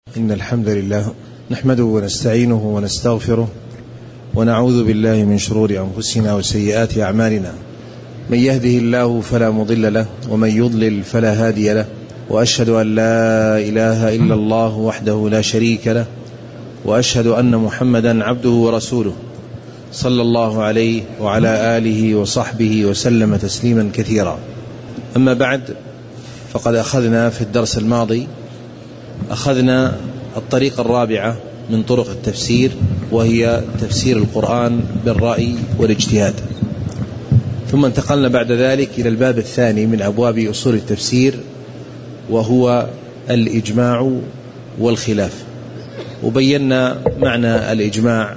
إن الحمد لله نحمده ونستعينه ونستغفره ونعوذ بالله من شرور أنفسنا وسيئات أعمالنا. من يهده الله فلا مضل له ومن يضلل فلا هادي له، وأشهد أن لا إله إلا الله وحده لا شريك له، وأشهد أن محمدا عبده ورسوله صلى الله عليه وعلى آله وصحبه وسلم تسليما كثيرا. أما بعد، فقد أخذنا في الدرس الماضي الطريقة الرابعة من طرق التفسير، وهي تفسير القرآن بالرأي والاجتهاد. ثم انتقلنا بعد ذلك إلى الباب الثاني من أبواب أصول التفسير، وهو الإجماع والخلاف. وبينا معنى الإجماع،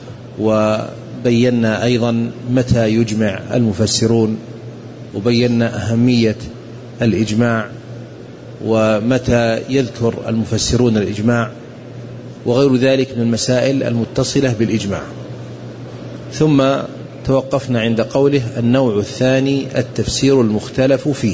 وبينا أيضا متى يجمع المفسرون، وبينا أهمية الإجماع ومتى يذكر المفسرون الإجماع، وغير ذلك من المسائل المتصلة بالإجماع. ثم توقفنا عند قوله: النوع الثاني التفسير المختلف فيه.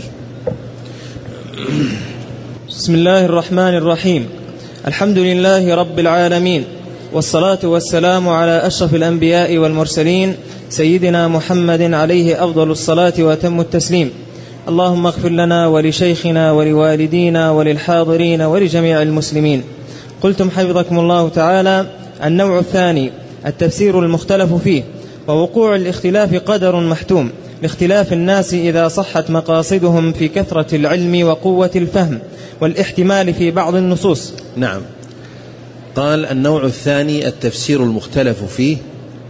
بسم الله الرحمن الرحيم. الحمد لله رب العالمين، والصلاة والسلام على أشرف الأنبياء والمرسلين سيدنا محمد عليه أفضل الصلاة وأتم التسليم. اللهم اغفر لنا ولشيخنا ولوالدينا وللحاضرين ولجميع المسلمين. قلتم حفظكم الله تعالى: النوع الثاني التفسير المختلف فيه. ووقوع الاختلاف قدر محتوم لاختلاف الناس إذا صحت مقاصدهم في كثرة العلم وقوة الفهم والاحتمال في بعض النصوص. نعم، قال: النوع الثاني التفسير المختلف فيه،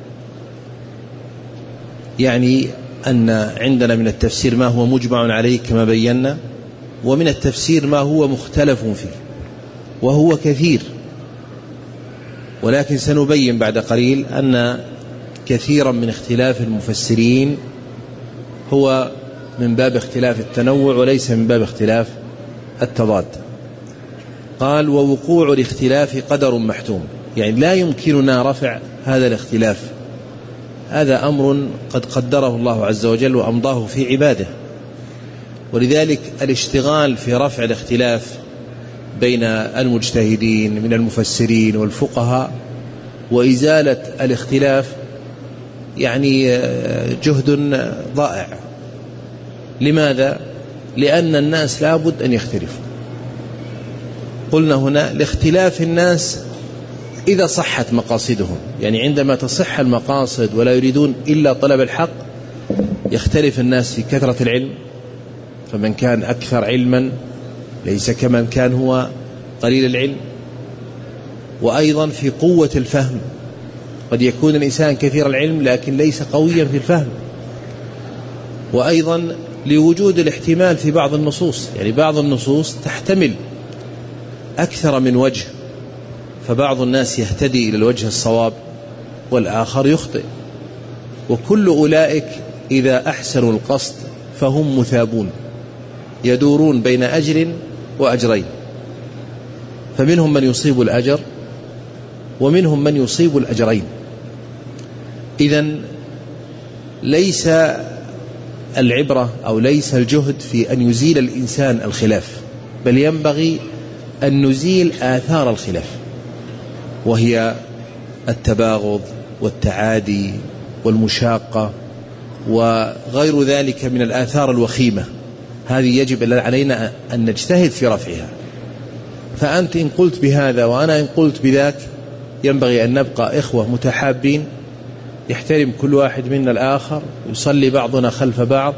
يعني أن عندنا من التفسير ما هو مجمع عليه كما بينا، ومن التفسير ما هو مختلف فيه، وهو كثير. ولكن سنبين بعد قليل أن كثيرا من اختلاف المفسرين هو من باب اختلاف التنوع وليس من باب اختلاف التضاد. قال: ووقوع الاختلاف قدر محتوم، يعني لا يمكننا رفع هذا الاختلاف، هذا أمر قد قدره الله عز وجل وأمضاه في عباده. ولذلك الاشتغال في رفع الاختلاف بين المجتهدين من المفسرين والفقهاء وإزالة الاختلاف يعني جهد ضائع. لماذا؟ لأن الناس لابد أن يختلفوا. قلنا هنا لاختلاف الناس إذا صحت مقاصدهم، يعني عندما تصح المقاصد ولا يريدون إلا طلب الحق يختلف الناس في كثرة العلم، فمن كان أكثر علما ليس كمن كان هو قليل العلم. وأيضا في قوة الفهم، قد يكون الإنسان كثير العلم لكن ليس قويا في الفهم. وأيضا لوجود الاحتمال في بعض النصوص، يعني بعض النصوص تحتمل أكثر من وجه، فبعض الناس يهتدي إلى الوجه الصواب والآخر يخطئ. وكل أولئك إذا أحسنوا القصد فهم مثابون، يدورون بين أجر وأجرين، فمنهم من يصيب الأجر ومنهم من يصيب الأجرين. إذن ليس العبرة أو ليس الجهد في أن يزيل الإنسان الخلاف، بل ينبغي أن نزيل آثار الخلاف، وهي التباغض والتعادي والمشاقة وغير ذلك من الآثار الوخيمة. هذه يجب علينا أن نجتهد في رفعها. فأنت إن قلت بهذا وأنا إن قلت بذاك، ينبغي أن نبقى إخوة متحابين، يحترم كل واحد منا الآخر، يصلي بعضنا خلف بعض،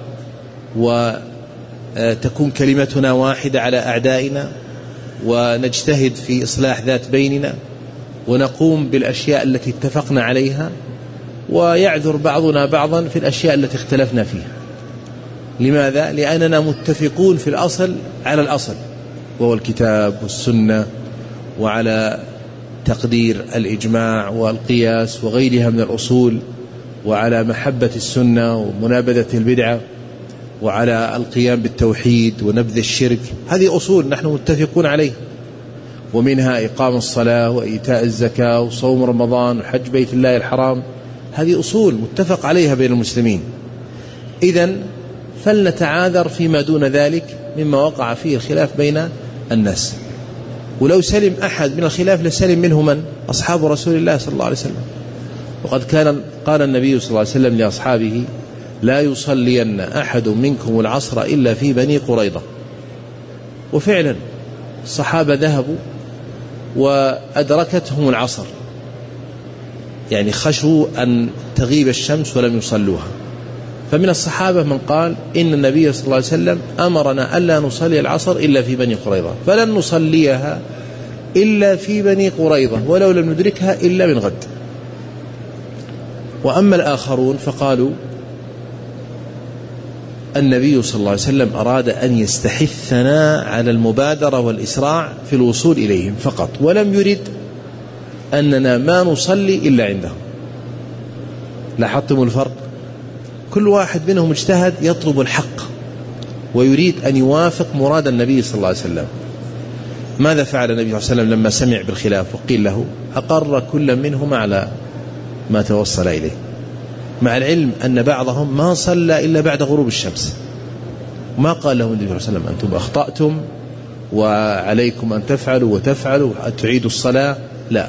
وتكون كلمتنا واحدة على أعدائنا، ونجتهد في إصلاح ذات بيننا، ونقوم بالأشياء التي اتفقنا عليها، ويعذر بعضنا بعضا في الأشياء التي اختلفنا فيها. لماذا؟ لأننا متفقون في الأصل على الأصل، وهو الكتاب والسنة، وعلى تقدير الإجماع والقياس وغيرها من الأصول، وعلى محبة السنة ومنابذة البدعة، وعلى القيام بالتوحيد ونبذ الشرك. هذه أصول نحن متفقون عليها، ومنها إقام الصلاة وإيتاء الزكاة وصوم رمضان وحج بيت الله الحرام. هذه أصول متفق عليها بين المسلمين. إذن فلنتعاذر فيما دون ذلك مما وقع فيه الخلاف بين الناس. ولو سلم أحد من الخلاف لسلم منه من؟ أصحاب رسول الله صلى الله عليه وسلم. وقد قال النبي صلى الله عليه وسلم لأصحابه: لا يصلين أحد منكم العصر إلا في بني قريظة. وفعلا الصحابة ذهبوا وأدركتهم العصر، يعني خشوا أن تغيب الشمس ولم يصلوها. فمن الصحابة من قال: إن النبي صلى الله عليه وسلم أمرنا ألا نصلي العصر إلا في بني قريظة، فلن نصليها إلا في بني قريظة ولو لم ندركها إلا من غد. وأما الآخرون فقالوا: النبي صلى الله عليه وسلم أراد أن يستحثنا على المبادرة والإسراع في الوصول إليهم فقط، ولم يرد أننا ما نصلي إلا عندهم. لاحظتم الفرق؟ كل واحد منهم اجتهد يطلب الحق ويريد أن يوافق مراد النبي صلى الله عليه وسلم. ماذا فعل النبي صلى الله عليه وسلم لما سمع بالخلاف وقيل له؟ أقر كل منهما على ما توصل إليه، مع العلم أن بعضهم ما صلى إلا بعد غروب الشمس. ما قال لهم النبي صلى الله عليه وسلم: أنتم أخطأتم وعليكم أن تفعلوا وتفعلوا تعيدوا الصلاة، لا،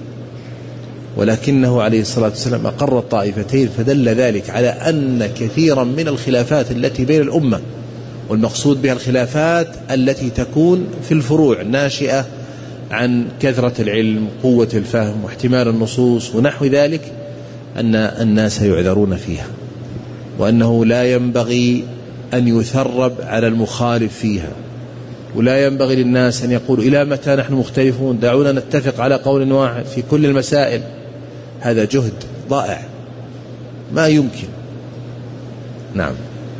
ولكنه عليه الصلاة والسلام أقر الطائفتين، فدل ذلك على أن كثيرا من الخلافات التي بين الأمة، والمقصود بها الخلافات التي تكون في الفروع ناشئة عن كثرة العلم، قوة الفهم، واحتمال النصوص ونحو ذلك، أن الناس يعذرون فيها، وأنه لا ينبغي أن يثرب على المخالف فيها، ولا ينبغي للناس أن يقولوا: إلى متى نحن مختلفون، دعونا نتفق على قول واحد في كل المسائل. هذا جهد ضائع ما يمكن. نعم.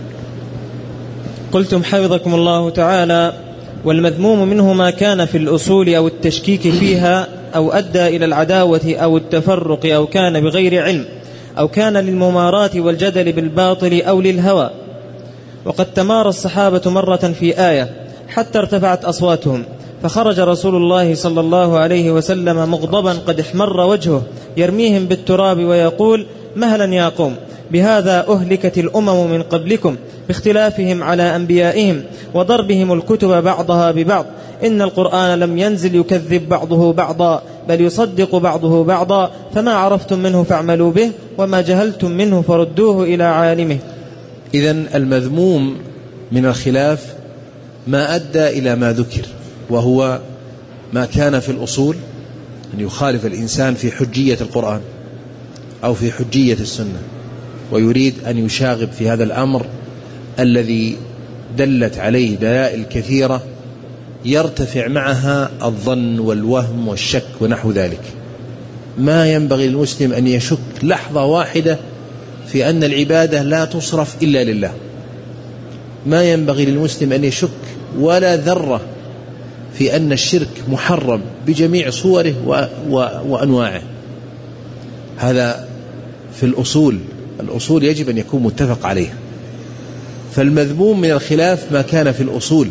قلتم حفظكم الله تعالى: والمذموم منه ما كان في الأصول أو التشكيك فيها أو أدى إلى العداوة أو التفرق أو كان بغير علم أو كان للممارات والجدل بالباطل أو للهوى. وقد تمارى الصحابة مرة في آية حتى ارتفعت أصواتهم، فخرج رسول الله صلى الله عليه وسلم مغضبا قد احمر وجهه يرميهم بالتراب ويقول: مهلا يا قوم، بهذا أهلكت الأمم من قبلكم باختلافهم على أنبيائهم وضربهم الكتب بعضها ببعض، إن القرآن لم ينزل يكذب بعضه بعضا بل يصدق بعضه بعضا، فما عرفتم منه فاعملوا به وما جهلتم منه فردوه إلى عالمه. إذن المذموم من الخلاف ما أدى إلى ما ذكر، وهو ما كان في الأصول، أن يخالف الإنسان في حجية القرآن أو في حجية السنة، ويريد أن يشاغب في هذا الأمر الذي دلت عليه دلائل كثيرة يرتفع معها الظن والوهم والشك ونحو ذلك. ما ينبغي للمسلم أن يشك لحظة واحدة في أن العبادة لا تصرف إلا لله. ما ينبغي للمسلم أن يشك ولا ذرة في أن الشرك محرم بجميع صوره وأنواعه. هذا في الأصول يجب أن يكون متفق عليه. فالمذموم من الخلاف ما كان في الأصول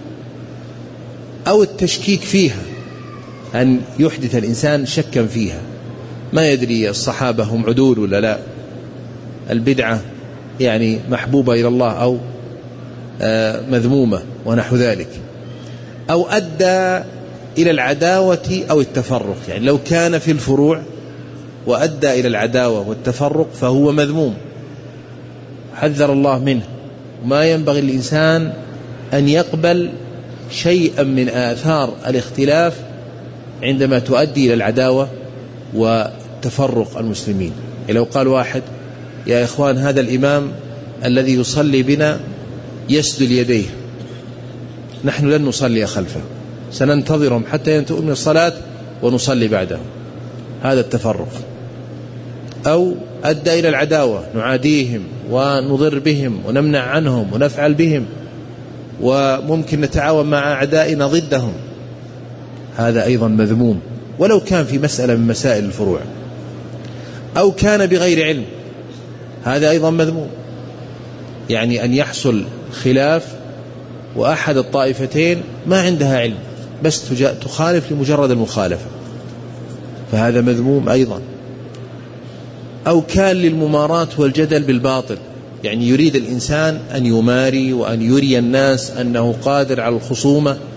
أو التشكيك فيها، أن يحدث الإنسان شكا فيها، ما يدري الصحابة هم عدول ولا لا، البدعة يعني محبوبة إلى الله أو مذمومة ونحو ذلك، أو أدى إلى العداوة أو التفرق. يعني لو كان في الفروع وأدى إلى العداوة والتفرق فهو مذموم، حذر الله منه. وما ينبغي الإنسان أن يقبل شيئا من آثار الاختلاف عندما تؤدي إلى العداوة وتفرق المسلمين. لو قال واحد: يا إخوان، هذا الإمام الذي يصلي بنا يسدل يديه، نحن لن نصلي خلفه، سننتظرهم حتى ينتهوا من الصلاة ونصلي بعدهم. هذا التفرق. أو أدى إلى العداوة، نعاديهم ونضر بهم ونمنع عنهم ونفعل بهم، وممكن نتعاون مع أعدائنا ضدهم. هذا أيضا مذموم، ولو كان في مسألة من مسائل الفروع. أو كان بغير علم، هذا أيضا مذموم. يعني أن يحصل خلاف وأحد الطائفتين ما عندها علم، بس تخالف لمجرد المخالفة، فهذا مذموم أيضا. أو كان للممارات والجدل بالباطل، يعني يريد الإنسان أن يماري وأن يري الناس أنه قادر على الخصومة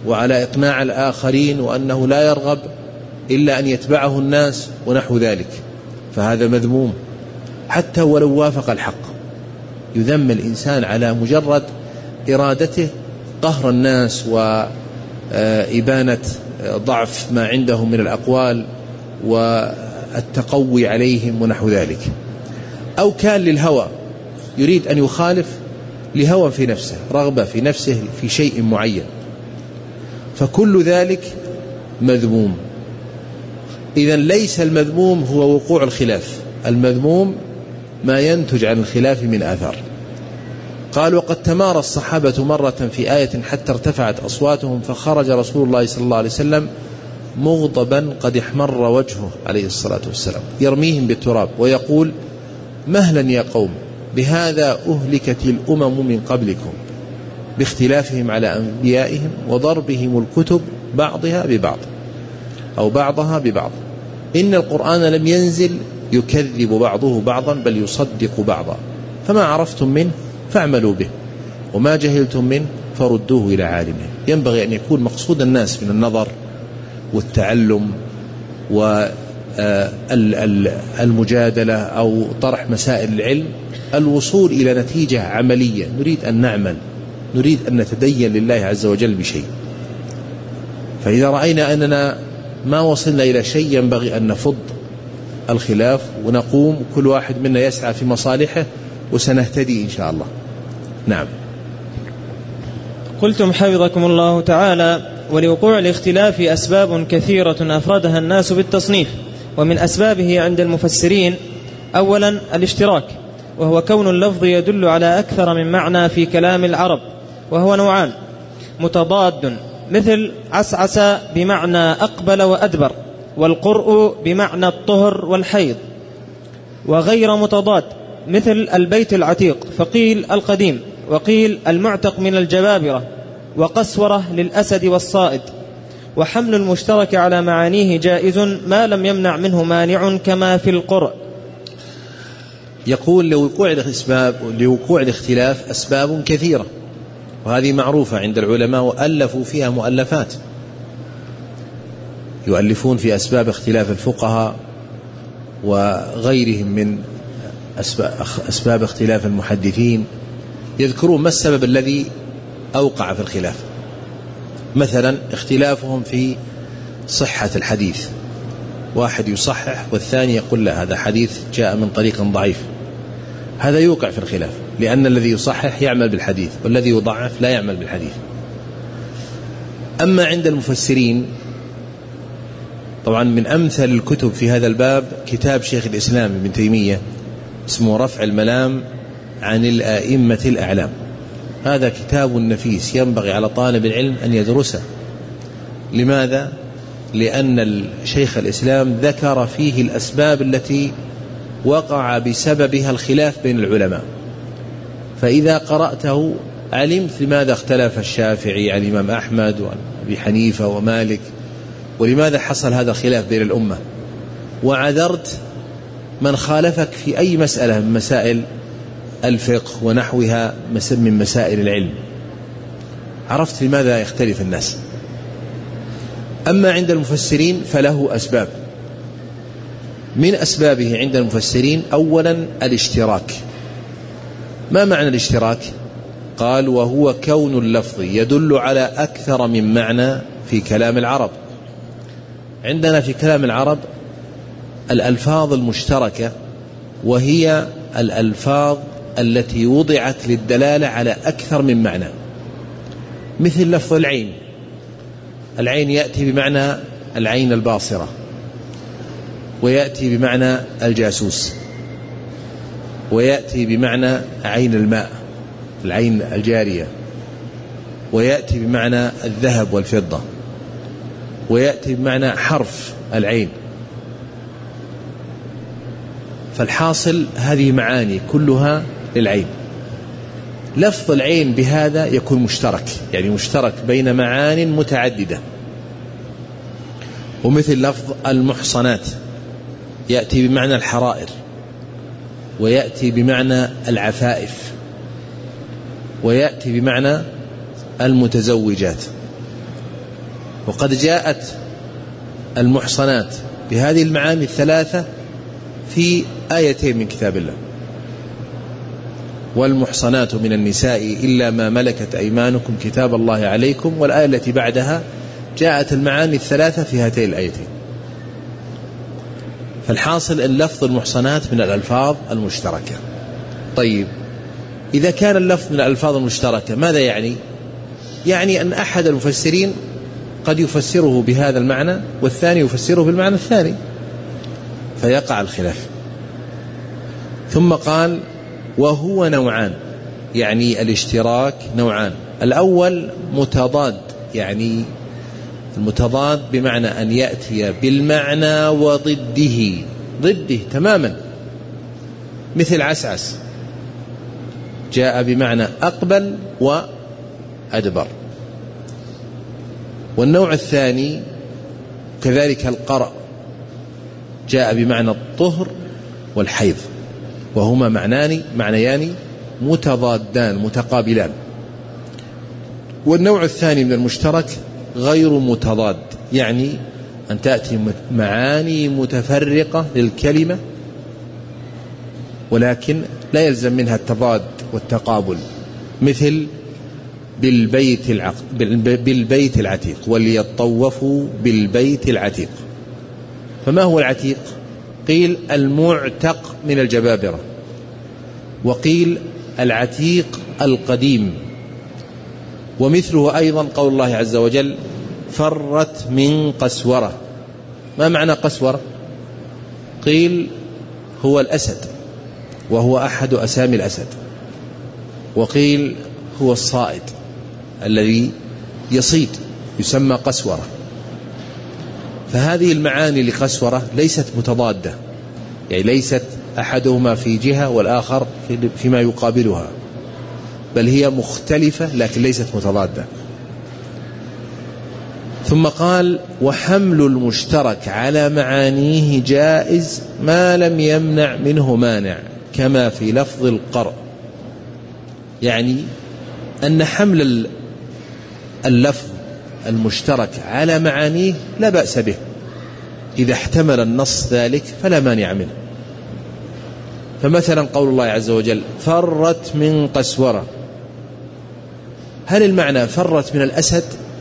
وعلى إقناع الآخرين وأنه لا يرغب إلا أن يتبعه الناس ونحو ذلك، فهذا مذموم حتى ولو وافق الحق. يذم الإنسان على مجرد إرادته قهر الناس وإبانة ضعف ما عندهم من الأقوال والتقوي عليهم ونحو ذلك، أو كان للهوى يريد أن يخالف لهوى في نفسه، رغبة في نفسه في شيء معين، فكل ذلك مذموم. إذن ليس المذموم هو وقوع الخلاف، المذموم ما ينتج عن الخلاف من آثار. قال: وقد تمارى الصحابة مرة في آية حتى ارتفعت أصواتهم فخرج رسول الله صلى الله عليه وسلم مغضبا قد احمر وجهه عليه الصلاة والسلام يرميهم بالتراب ويقول: مهلا يا قوم، بهذا أهلكت الأمم من قبلكم باختلافهم على أنبيائهم وضربهم الكتب بعضها ببعض أو بعضها ببعض، إن القرآن لم ينزل يكذب بعضه بعضا بل يصدق بعضا، فما عرفتم منه فاعملوا به وما جهلتم منه فردوه إلى عالمه. ينبغي أن يكون مقصود الناس من النظر والتعلم والمجادلة أو طرح مسائل العلم الوصول إلى نتيجة عملية، نريد أن نعمل، نريد أن نتدين لله عز وجل بشيء. فإذا رأينا أننا ما وصلنا إلى شيء ينبغي أن نفض الخلاف ونقوم كل واحد منا يسعى في مصالحه وسنهتدي إن شاء الله. نعم. قلتم حفظكم الله تعالى: ولوقوع الاختلاف أسباب كثيرة أفردها الناس بالتصنيف، ومن أسبابه عند المفسرين: أولا الاشتراك، وهو كون اللفظ يدل على أكثر من معنى في كلام العرب، وهو نوعان: متضاد مثل عسعس بمعنى أقبل وأدبر، والقرء بمعنى الطهر والحيض، وغير متضاد مثل البيت العتيق فقيل القديم، وقيل المعتق من الجبابرة، وقسورة للأسد والصائد. وحمل المشترك على معانيه جائز ما لم يمنع منه مانع كما في القرء. يقول: لوقوع الاختلاف أسباب كثيرة، وهذه معروفة عند العلماء وألفوا فيها مؤلفات، يؤلفون في أسباب اختلاف الفقهاء وغيرهم من أسباب اختلاف المحدثين، يذكرون ما السبب الذي أوقع في الخلاف. مثلا اختلافهم في صحة الحديث، واحد يصحح والثاني يقول لا، هذا حديث جاء من طريق ضعيف، هذا يوقع في الخلاف، لأن الذي يصحح يعمل بالحديث والذي يضعف لا يعمل بالحديث. أما عند المفسرين، طبعا من أمثل الكتب في هذا الباب كتاب شيخ الإسلام ابن تيمية اسمه رفع الملام عن الآئمة الأعلام. هذا كتاب نفيس ينبغي على طالب العلم أن يدرسه. لماذا؟ لأن شيخ الإسلام ذكر فيه الأسباب التي وقع بسببها الخلاف بين العلماء، فإذا قرأته علمت لماذا اختلف الشافعي عن الإمام أحمد وأبي حنيفة ومالك، ولماذا حصل هذا الخلاف بين الأمة، وعذرت من خالفك في أي مسألة من مسائل الفقه ونحوها من مسائل العلم، عرفت لماذا يختلف الناس. أما عند المفسرين فله أسباب، من أسبابه عند المفسرين: أولا الاشتراك. ما معنى الاشتراك؟ قال: وهو كون اللفظ يدل على أكثر من معنى في كلام العرب. عندنا في كلام العرب الألفاظ المشتركة، وهي الألفاظ التي وضعت للدلالة على أكثر من معنى، مثل لفظ العين. العين يأتي بمعنى العين الباصرة، ويأتي بمعنى الجاسوس، ويأتي بمعنى عين الماء العين الجارية، ويأتي بمعنى الذهب والفضة، ويأتي بمعنى حرف العين. فالحاصل هذه معاني كلها للعين. لفظ العين بهذا يكون مشترك، يعني مشترك بين معان متعددة. ومثل لفظ المحصنات يأتي بمعنى الحرائر، ويأتي بمعنى العفائف، ويأتي بمعنى المتزوجات، وقد جاءت المحصنات بهذه المعاني الثلاثة في آيتين من كتاب الله: والمحصنات من النساء إلا ما ملكت أيمانكم كتاب الله عليكم. والآية التي بعدها جاءت المعاني الثلاثة في هاتين الآيتين. فالحاصل أن لفظ المحصنات من الألفاظ المشتركة. طيب، إذا كان اللفظ من الألفاظ المشتركة ماذا يعني؟ يعني أن أحد المفسرين قد يفسره بهذا المعنى والثاني يفسره بالمعنى الثاني، فيقع الخلاف. ثم قال: وهو نوعان، يعني الاشتراك نوعان. الأول متضاد، يعني المتضاد بمعنى أن يأتي بالمعنى وضده، ضده تماما، مثل عسعس جاء بمعنى أقبل وأدبر. والنوع الثاني كذلك القرأ، جاء بمعنى الطهر والحيض، وهما معنيان متضادان متقابلان. والنوع الثاني من المشترك غير متضاد، يعني أن تأتي معاني متفرقة للكلمة ولكن لا يلزم منها التضاد والتقابل، مثل بالبيت العتيق، وليطوفوا بالبيت العتيق. فما هو العتيق؟ قيل المعتق من الجبابرة، وقيل العتيق القديم. ومثله أيضا قول الله عز وجل: فرت من قسورة. ما معنى قسورة؟ قيل هو الأسد، وهو أحد أسامي الأسد، وقيل هو الصائد الذي يصيد يسمى قسورة. فهذه المعاني لقسورة ليست متضادة، يعني ليست أحدهما في جهة والآخر فيما يقابلها، بل هي مختلفة لكن ليست متضادة. ثم قال: وحمل المشترك على معانيه جائز ما لم يمنع منه مانع، كما في لفظ القرء. يعني أن حمل اللفظ المشترك على معانيه لا بأس به، إذا احتمل النص ذلك فلا مانع منه. فمثلا قول الله عز وجل: فرت من قسورة، هل المعنى فرت من الأسد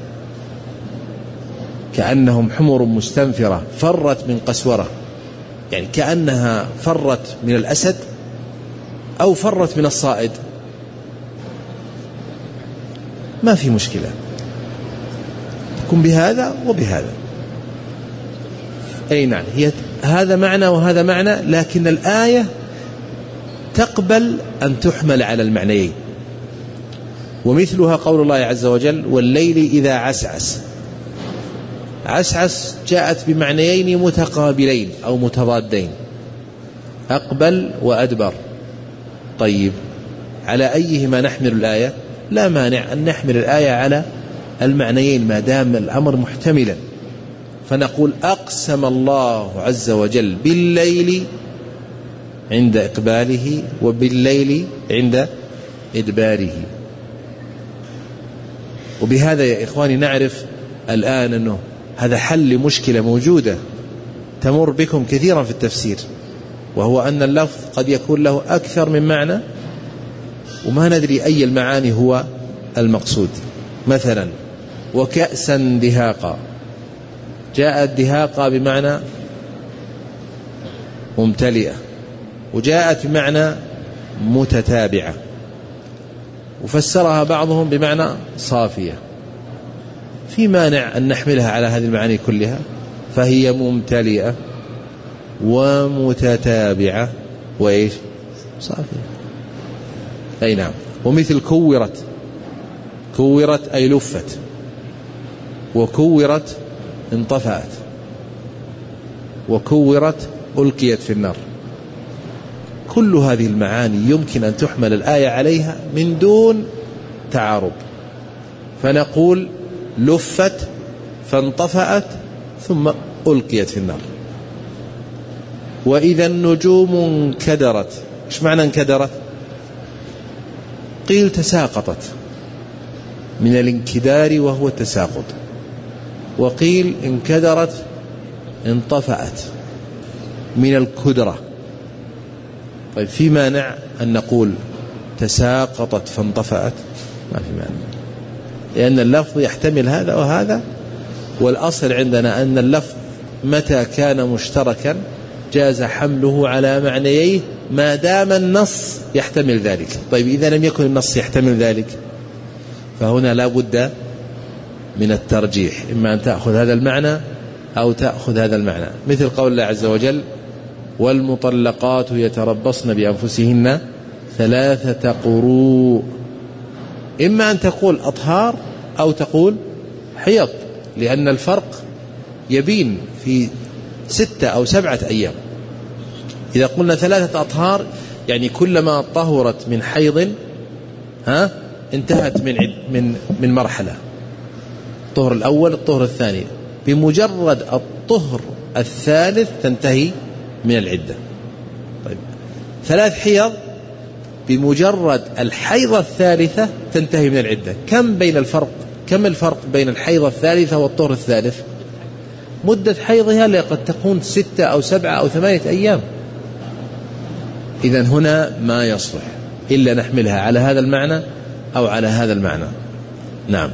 كأنهم حمر مستنفرة، فرت من قسورة يعني كأنها فرت من الأسد، أو فرت من الصائد؟ ما في مشكلة، تكون بهذا وبهذا. أي نعم، هي هذا معنى وهذا معنى، لكن الآية تقبل أن تحمل على المعنيين. ومثلها قول الله عز وجل: والليل إذا عسعس. عسعس جاءت بمعنيين متقابلين أو متضادين، أقبل وأدبر. طيب، على أيهما نحمل الآية؟ لا مانع أن نحمل الآية على المعنيين ما دام الأمر محتملا. فنقول: أقسم الله عز وجل بالليل عند إقباله وبالليل عند إدباره. وبهذا يا إخواني نعرف الآن أنه هذا حل لمشكلة موجودة تمر بكم كثيرا في التفسير، وهو أن اللفظ قد يكون له أكثر من معنى وما ندري أي المعاني هو المقصود. مثلا: وكأسا دهاقا، جاءت دهاقا بمعنى ممتلئة، وجاءت بمعنى متتابعة، وفسرها بعضهم بمعنى صافية. في مانع أن نحملها على هذه المعاني كلها؟ فهي ممتلئة ومتتابعة وإيش؟ صافية. أي نعم. ومثل كورت، كورت أي لفت، وكورت انطفأت، وكورت ألقيت في النار. كل هذه المعاني يمكن أن تحمل الآية عليها من دون تعارض، فنقول: لفت فانطفأت ثم ألقيت في النار. وإذا النجوم انكدرت. إيش معنى انكدرت؟ قيل تساقطت، من الانكدار وهو التساقط. وقيل انكدرت انطفأت من الكدرة. طيب في مانع أن نقول تساقطت فانطفأت؟ ما في مانع، لأن اللفظ يحتمل هذا وهذا، والأصل عندنا أن اللفظ متى كان مشتركا جاز حمله على معنييه ما دام النص يحتمل ذلك. طيب إذا لم يكن النص يحتمل ذلك فهنا لا بد من الترجيح، إما أن تأخذ هذا المعنى أو تأخذ هذا المعنى، مثل قول الله عز وجل والمطلقات يتربصن بأنفسهن 3 قروء. إما أن تقول أطهار أو تقول حيض، لأن الفرق يبين في 6 أو 7 أيام. إذا قلنا 3 أطهار يعني كلما طهرت من حيض انتهت من مرحلة، الطهر الأول الطهر الثاني، بمجرد الطهر الثالث تنتهي من العدة. طيب 3 حيض بمجرد الحيضة الثالثة تنتهي من العدة. كم الفرق بين الحيضة الثالثة والطهر الثالث؟ مدة حيضها قد تكون 6 أو 7 أو 8 أيام. إذن هنا ما يصلح إلا نحملها على هذا المعنى أو على هذا المعنى. نعم.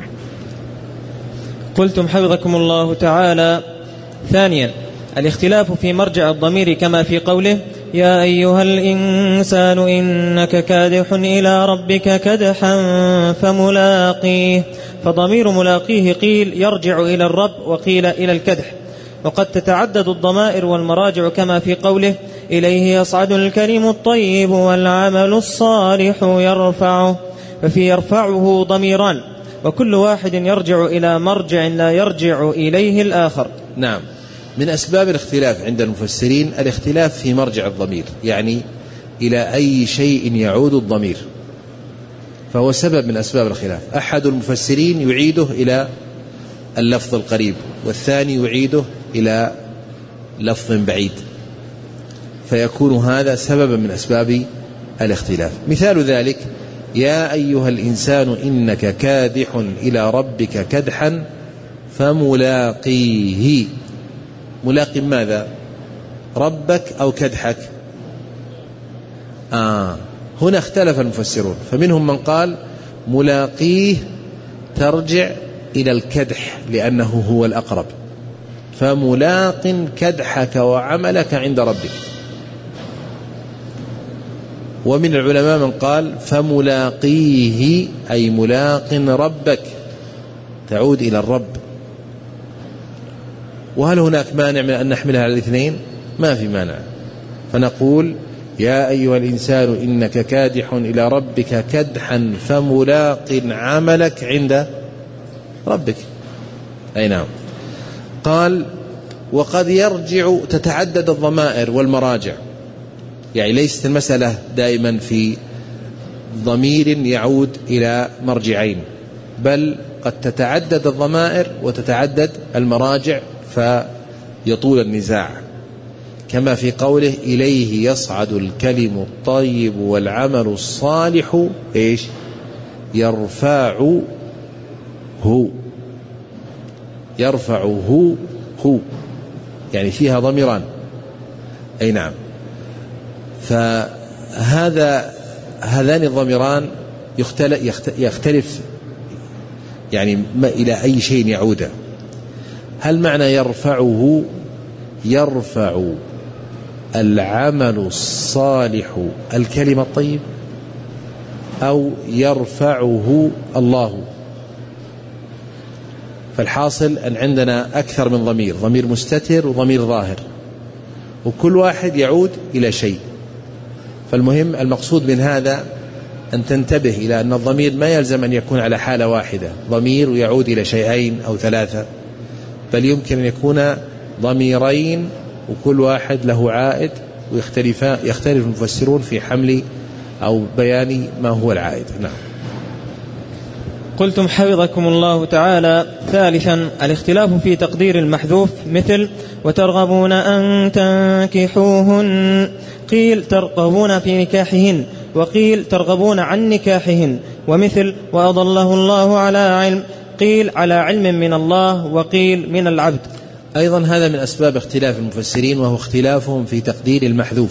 قلتم حفظكم الله تعالى: ثانيا الاختلاف في مرجع الضمير كما في قوله يا أيها الإنسان إنك كادح إلى ربك كدحا فملاقيه، فضمير ملاقيه قيل يرجع إلى الرب وقيل إلى الكدح. وقد تتعدد الضمائر والمراجع كما في قوله إليه يصعد الكلم الطيب والعمل الصالح يرفعه، ففي يرفعه ضميران وكل واحد يرجع إلى مرجع لا يرجع إليه الآخر. نعم. من أسباب الاختلاف عند المفسرين الاختلاف في مرجع الضمير، يعني إلى أي شيء يعود الضمير، فهو سبب من أسباب الخلاف. أحد المفسرين يعيده إلى اللفظ القريب، والثاني يعيده إلى لفظ بعيد، فيكون هذا سببا من أسباب الاختلاف. مثال ذلك يا أيها الإنسان إنك كادح إلى ربك كدحا فملاقيه. ملاقي ماذا؟ ربك أو كدحك؟ هنا اختلف المفسرون، فمنهم من قال ملاقيه ترجع إلى الكدح لأنه هو الأقرب، فملاق كدحك وعملك عند ربك. ومن العلماء من قال فملاقيه أي ملاق ربك، تعود إلى الرب. وهل هناك مانع من أن نحملها على الاثنين؟ ما في مانع، فنقول يا أيها الإنسان إنك كادح إلى ربك كدحا فملاق عملك عند ربك. أي نعم. قال وقد يرجع، تتعدد الضمائر والمراجع، يعني ليست المسألة دائما في ضمير يعود إلى مرجعين، بل قد تتعدد الضمائر وتتعدد المراجع فيطول النزاع، كما في قوله إليه يصعد الكلم الطيب والعمل الصالح يرفعه، هو يعني فيها ضميران. أي نعم. فهذان الضميران يختلف يعني إلى أي شيء يعود. هل معنى يرفعه يرفع العمل الصالح الكلمة الطيب، أو يرفعه الله؟ فالحاصل أن عندنا أكثر من ضمير، ضمير مستتر وضمير ظاهر، وكل واحد يعود إلى شيء. فالمهم المقصود من هذا أن تنتبه إلى أن الضمير ما يلزم أن يكون على حالة واحدة، ضمير يعود إلى شيئين أو 3، بل يمكن أن يكون ضميرين وكل واحد له عائد، ويختلف المفسرون في حمل أو بيان ما هو العائد. نعم. قلتم حفظكم الله تعالى: ثالثا الاختلاف في تقدير المحذوف، مثل وترغبون أن تنكحوهن، قيل ترغبون في نكاحهن، وقيل ترغبون عن نكاحهن. ومثل وأضله الله على علم، قيل على علم من الله وقيل من العبد. أيضا هذا من أسباب اختلاف المفسرين، وهو اختلافهم في تقدير المحذوف،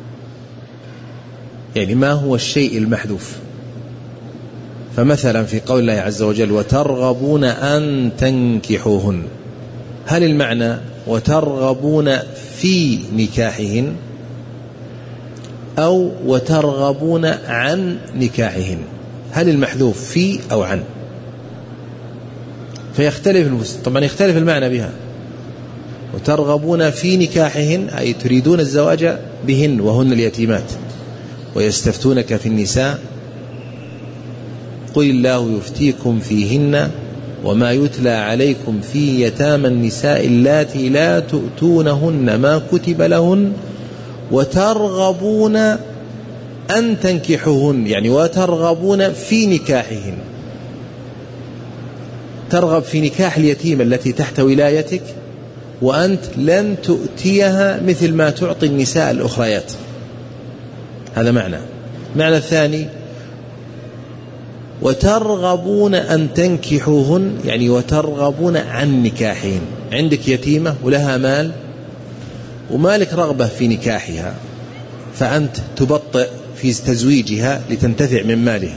يعني ما هو الشيء المحذوف. فمثلا في قول الله عز وجل وترغبون أن تنكحوهن، هل المعنى وترغبون في نكاحهن أو وترغبون عن نكاحهن؟ هل المحذوف في أو عن؟ فيختلف طبعا يختلف المعنى بها. وترغبون في نكاحهن أي تريدون الزواج بهن وهن اليتيمات. ويستفتونك في النساء قل الله يفتيكم فيهن وما يتلى عليكم في يتامى النساء اللاتي لا تؤتونهن ما كتب لهن وترغبون أن تنكحوهن، يعني وترغبون في نكاحهن. ترغب في نكاح اليتيمة التي تحت ولايتك وأنت لن تؤتيها مثل ما تعطي النساء الأخريات. هذا معنى الثاني وترغبون أن تنكحوهن، يعني وترغبون عن نكاحهن. عندك يتيمة ولها مال ومالك رغبة في نكاحها، فأنت تبطئ في تزويجها لتنتفع من مالها.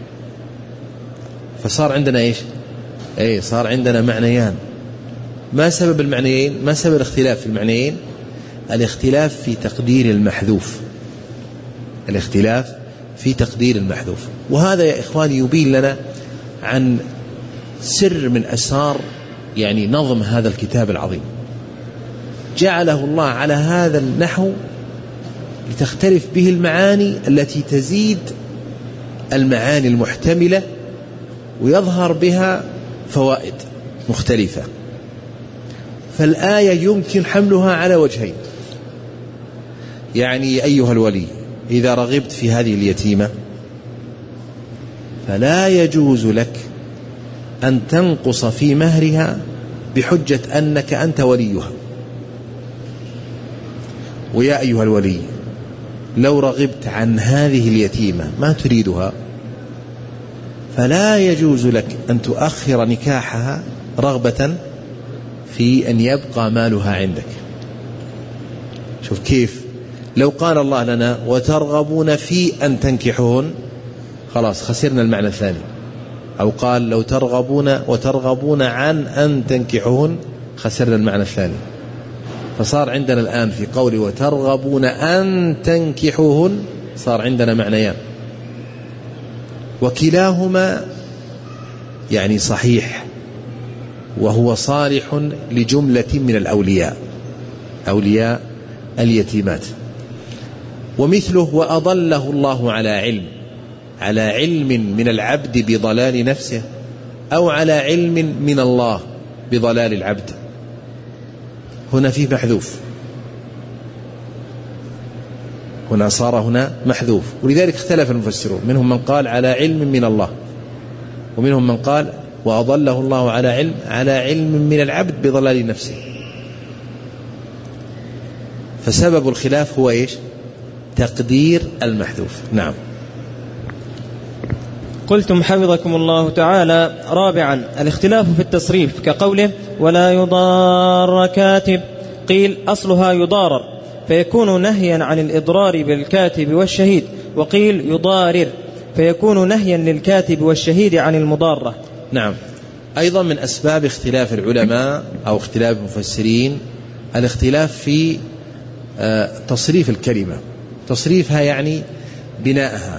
فصار عندنا إيش؟ صار عندنا معنيان. ما سبب المعنيين؟ ما سبب الاختلاف في المعنيين؟ الاختلاف في تقدير المحذوف. الاختلاف في تقدير المحذوف. وهذا يا إخواني يبين لنا عن سر من أسرار يعني نظم هذا الكتاب العظيم. جعله الله على هذا النحو لتختلف به المعاني التي تزيد المعاني المحتملة ويظهر بها فوائد مختلفة. فالآية يمكن حملها على وجهين، يعني أيها الولي إذا رغبت في هذه اليتيمة فلا يجوز لك أن تنقص في مهرها بحجة أنك أنت وليها. ويا أيها الولي لو رغبت عن هذه اليتيمة ما تريدها فلا يجوز لك أن تؤخر نكاحها رغبة في أن يبقى مالها عندك. شوف كيف، لو قال الله لنا وترغبون في أن تنكحوهن خلاص خسرنا المعنى الثاني، أو قال لو وترغبون عن أن تنكحوهن خسرنا المعنى الثاني. فصار عندنا الآن في قول وترغبون أن تنكحوهن صار عندنا معنيان، وكلاهما يعني صحيح، وهو صالح لجملة من الأولياء، أولياء اليتيمات. ومثله وأضله الله على علم من العبد بضلال نفسه أو على علم من الله بضلال العبد. هنا فيه محذوف، هنا صار هنا محذوف. ولذلك اختلف المفسرون، منهم من قال على علم من الله، ومنهم من قال وأضله الله على علم من العبد بضلال نفسه. فسبب الخلاف هو إيش؟ تقدير المحذوف. نعم. قلتم حفظكم الله تعالى: رابعا الاختلاف في التصريف كقوله ولا يضار كاتب، قيل أصلها يضارر فيكون نهيا عن الإضرار بالكاتب والشهيد، وقيل يضارر فيكون نهيا للكاتب والشهيد عن المضارة. نعم. أيضا من أسباب اختلاف العلماء أو اختلاف المفسرين الاختلاف في تصريف الكلمة. تصريفها يعني بناءها،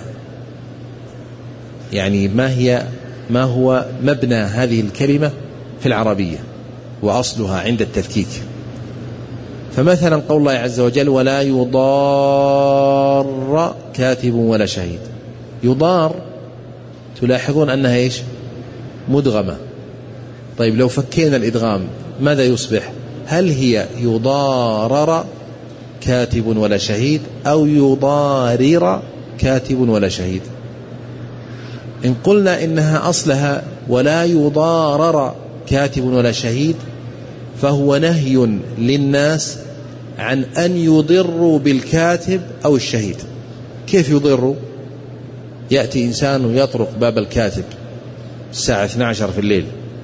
يعني ما هو مبنى هذه الكلمة في العربية وأصلها عند التفكيك. فمثلا قول الله عز وجل ولا يضار كاتب ولا شهيد، يضار تلاحظون أنها إيش؟ مدغمة. طيب لو فكينا الإدغام ماذا يصبح؟ هل هي يضارر كاتب ولا شهيد أو يضارر كاتب ولا شهيد؟ إن قلنا إنها أصلها ولا يضارر كاتب ولا شهيد فهو نهي للناس عن أن يضروا بالكاتب أو الشهيد. كيف يضروا؟ يأتي إنسان ويطرق باب الكاتب الساعة 12 في الليل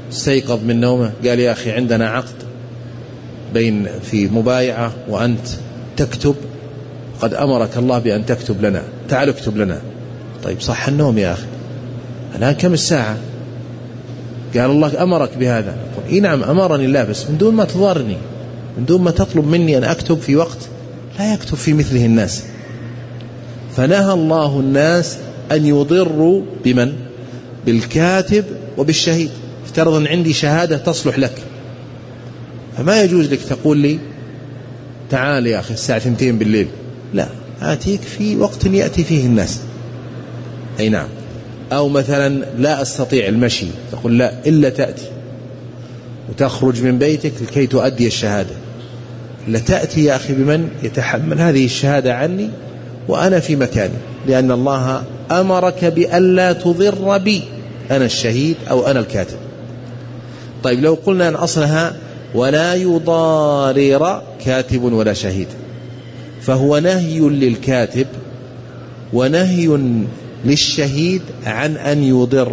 استيقظ من نومه قال يا أخي عندنا عقد في مبايعة وأنت تكتب، قد أمرك الله بأن تكتب لنا، تعال اكتب لنا. طيب صح النوم يا أخي، الآن كم الساعة؟ قال الله أمرك بهذا. قل إيه نعم أمرني الله، بس من دون ما تضرني، من دون ما تطلب مني أن أكتب في وقت لا يكتب في مثله الناس. فنهى الله الناس أن يضروا بمن؟ بالكاتب وبالشهيد. افترض أن عندي شهادة تصلح لك، فما يجوز لك تقول لي تعال يا أخي الساعة 2 بالليل، لا، آتيك في وقت يأتي فيه الناس. أي نعم. أو مثلا لا أستطيع المشي، تقول لا إلا تأتي وتخرج من بيتك لكي تؤدي الشهادة، لا تأتي يا أخي بمن يتحمل هذه الشهادة عني وأنا في مكاني، لأن الله أمرك بألا تضر بي، أنا الشهيد أو أنا الكاتب. طيب لو قلنا أن أصلها ولا يضارر كاتب ولا شهيد، فهو نهي للكاتب ونهي للشهيد عن أن يضر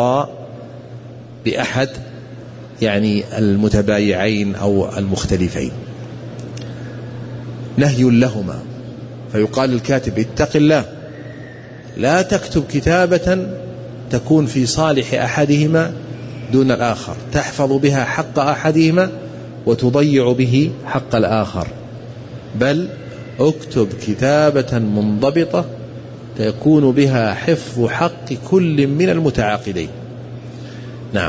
بأحد يعني المتبايعين أو المختلفين، نهي لهما. فيقال للكاتب اتق الله، لا تكتب كتابة تكون في صالح أحدهما دون الآخر، تحفظ بها حق أحدهما وتضيع به حق الآخر، بل اكتب كتابة منضبطة تكون بها حفظ حق كل من المتعاقدين. نعم.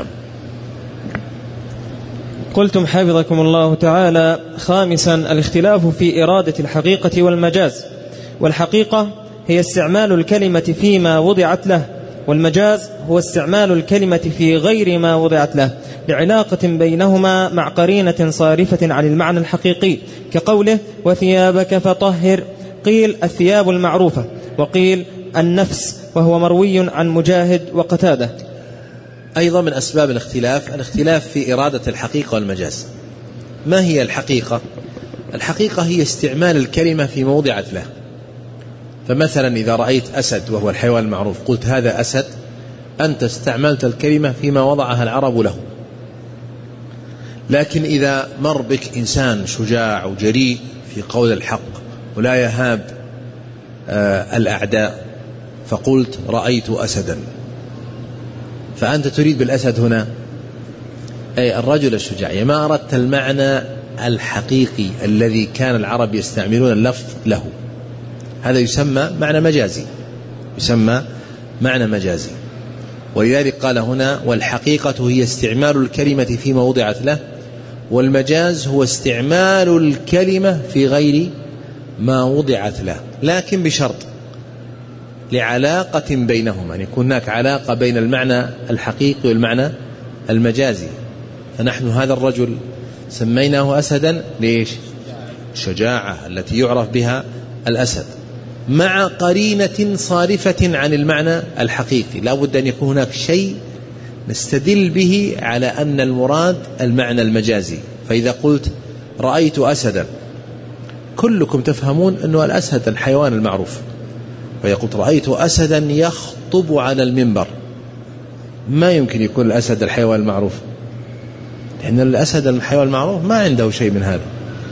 قلتم حفظكم الله تعالى: خامسا الاختلاف في إرادة الحقيقة والمجاز. والحقيقة هي استعمال الكلمة فيما وضعت له، والمجاز هو استعمال الكلمة في غير ما وضعت له، لعلاقة بينهما مع قرينة صارفة عن المعنى الحقيقي، كقوله وثيابك فطهر، قيل الثياب المعروفة، وقيل النفس، وهو مروي عن مجاهد وقتادة. أيضا من أسباب الاختلاف في إرادة الحقيقة والمجاز. ما هي الحقيقة؟ الحقيقة هي استعمال الكلمة في موضعت له. فمثلا إذا رأيت أسد وهو الحيوان المعروف قلت هذا أسد، أنت استعملت الكلمة فيما وضعها العرب له. لكن إذا مر بك إنسان شجاع وجريء في قول الحق ولا يهاب الأعداء فقلت رأيت أسدا، فأنت تريد بالأسد هنا أي الرجل الشجاع، يعني ما أردت المعنى الحقيقي الذي كان العرب يستعملون اللفظ له. هذا يسمى معنى مجازي. ولذلك قال هنا والحقيقة هي استعمال الكلمة فيما وضعت له، والمجاز هو استعمال الكلمة في غير ما وضعت له، لكن بشرط لعلاقة بينهما، أن يكون هناك علاقة بين المعنى الحقيقي والمعنى المجازي. فنحن هذا الرجل سميناه أسدا ليش؟ شجاعة التي يعرف بها الأسد، مع قرينة صارفة عن المعنى الحقيقي. لا بد أن يكون هناك شيء نستدل به على أن المراد المعنى المجازي. فإذا قلت رأيت أسدا كلكم تفهمون أنه الأسد الحيوان المعروف، ويقول رأيت أسدا يخطب على المنبر، ما يمكن يكون الأسد الحيوان المعروف، لأن الأسد الحيوان المعروف ما عنده شيء من هذا.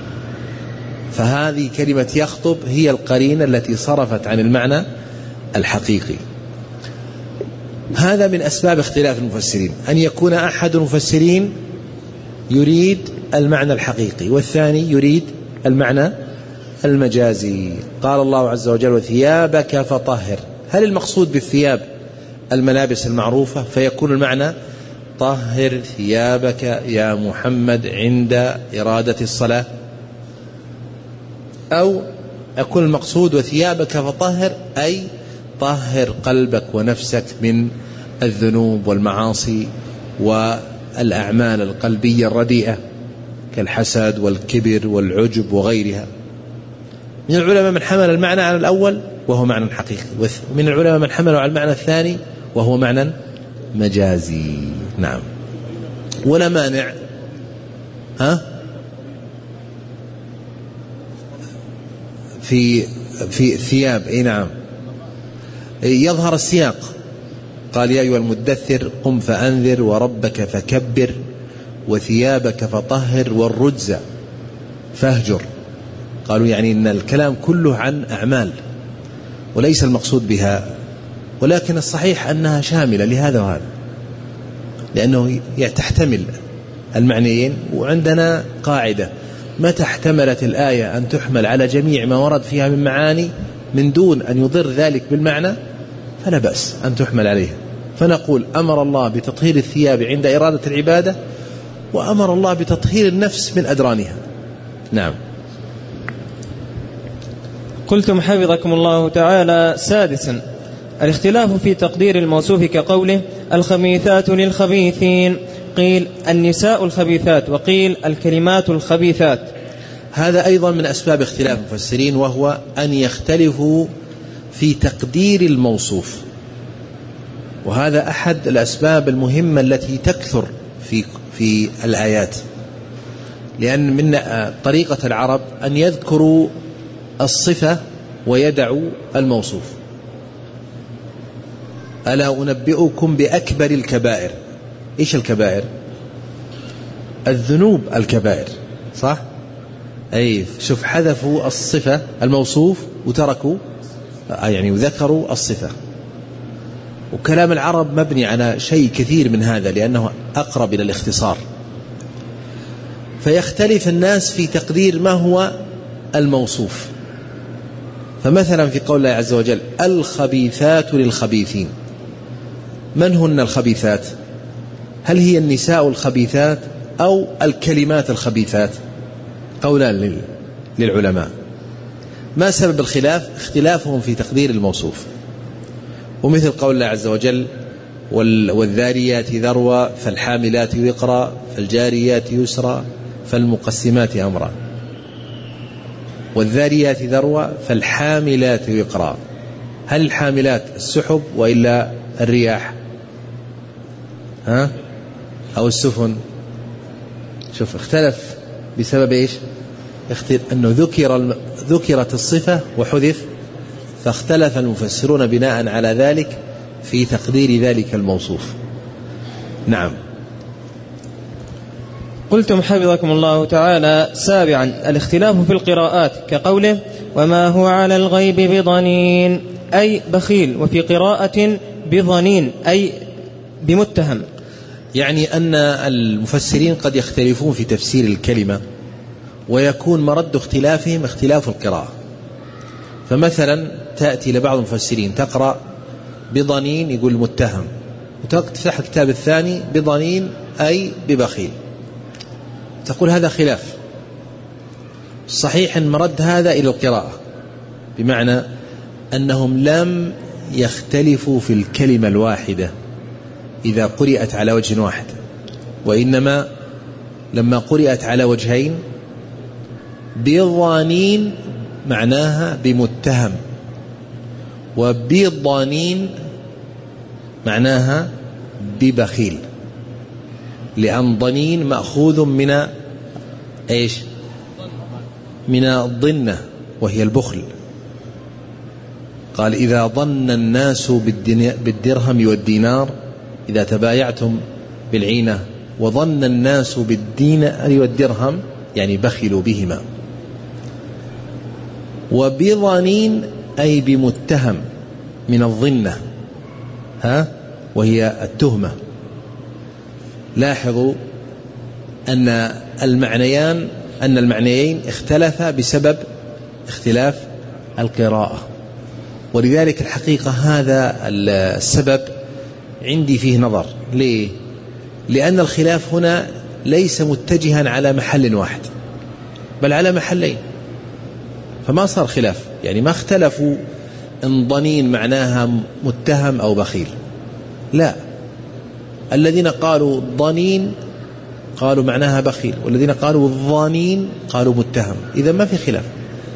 فهذه كلمة يخطب هي القرينة التي صرفت عن المعنى الحقيقي. هذا من أسباب اختلاف المفسرين، أن يكون أحد المفسرين يريد المعنى الحقيقي والثاني يريد المعنى المجازي. قال الله عز وجل وثيابك فطهر، هل المقصود بالثياب الملابس المعروفة فيكون المعنى طهر ثيابك يا محمد عند إرادة الصلاة، أو يكون المقصود وثيابك فطهر أي طهر قلبك ونفسك من الذنوب والمعاصي والأعمال القلبية الرديئة كالحسد والكبر والعجب وغيرها. من العلماء من حمل المعنى على الأول وهو معنى حقيقي، ومن العلماء من حمله على المعنى الثاني وهو معنى مجازي. نعم. ولا مانع في الثياب. اي نعم، يظهر السياق. قال يا أيها المدثر قم فأنذر وربك فكبر وثيابك فطهر والرجز فاهجر. قالوا يعني إن الكلام كله عن أعمال وليس المقصود بها، ولكن الصحيح أنها شاملة لهذا وهذا، لأنه تحتمل المعنيين. وعندنا قاعدة: متى احتملت الآية أن تحمل على جميع ما ورد فيها من معاني من دون أن يضر ذلك بالمعنى فلا بأس أن تحمل عليها. فنقول أمر الله بتطهير الثياب عند إرادة العبادة، وأمر الله بتطهير النفس من أدرانها. نعم. قلتم حفظكم الله تعالى: سادسا، الاختلاف في تقدير الموصوف كقوله الخبيثات للخبيثين، قيل النساء الخبيثات، وقيل الكلمات الخبيثات. هذا أيضا من أسباب اختلاف المفسرين، وهو أن يختلفوا في تقدير الموصوف، وهذا أحد الأسباب المهمة التي تكثر في الآيات، لأن من طريقة العرب أن يذكروا الصفة ويدعوا الموصوف. ألا أنبئكم بأكبر الكبائر. إيش الكبائر؟ الذنوب الكبائر، صح؟ أي شوف، حذفوا الصفة الموصوف وتركوا يعني وذكروا الصفة. وكلام العرب مبني على شيء كثير من هذا، لأنه أقرب إلى الاختصار. فيختلف الناس في تقدير ما هو الموصوف. فمثلا في قول الله عز وجل الخبيثات للخبيثين، من هن الخبيثات؟ هل هي النساء الخبيثات أو الكلمات الخبيثات؟ قولان للعلماء. ما سبب الخلاف؟ اختلافهم في تقدير الموصوف. ومثل قول الله عز وجل والذاريات ذروا فالحاملات وقرا فالجاريات يسرا فالمقسمات أمرا. والذاريات ذروا فالحاملات وقرا. هل الحاملات السحب وإلا الرياح أو السفن؟ شوف، اختلف بسبب إيش؟ أنه ذكرت الصفة وحذف، فاختلف المفسرون بناء على ذلك في تقدير ذلك الموصوف. نعم. قلتم حفظكم الله تعالى: سابعا، الاختلاف في القراءات كقوله وما هو على الغيب بضنين أي بخيل، وفي قراءة بضنين أي بمتهم. يعني أن المفسرين قد يختلفون في تفسير الكلمة، ويكون مرد اختلافهم اختلاف القراءة. فمثلا تأتي لبعض المفسرين تقرأ بضنين يقول متهم، وتفتح الكتاب الثاني بضنين أي ببخيل، تقول هذا خلاف. صحيح أن مرد هذا إلى القراءة، بمعنى أنهم لم يختلفوا في الكلمة الواحدة إذا قرأت على وجه واحد، وإنما لما قرأت على وجهين بضانين معناها بمتهم، وبضانين معناها ببخيل، لأن ضنين مأخوذ من إيش؟ من الضنة وهي البخل. قال إذا ظن الناس بالدرهم والدينار، إذا تبايعتم بالعينة وظن الناس بالدينار والدرهم يعني بخلوا بهما. وبضنين أي بمتهم من الظنة وهي التهمة. لاحظوا أن المعنيين اختلفا بسبب اختلاف القراءة، ولذلك الحقيقة هذا السبب عندي فيه نظر. ليه؟ لأن الخلاف هنا ليس متجها على محل واحد، بل على محلين، فما صار خلاف. يعني ما اختلفوا إن ضنين معناها متهم أو بخيل، لا، الذين قالوا ضنين قالوا معناها بخيل، والذين قالوا الضانين قالوا متهم، إذا ما في خلاف.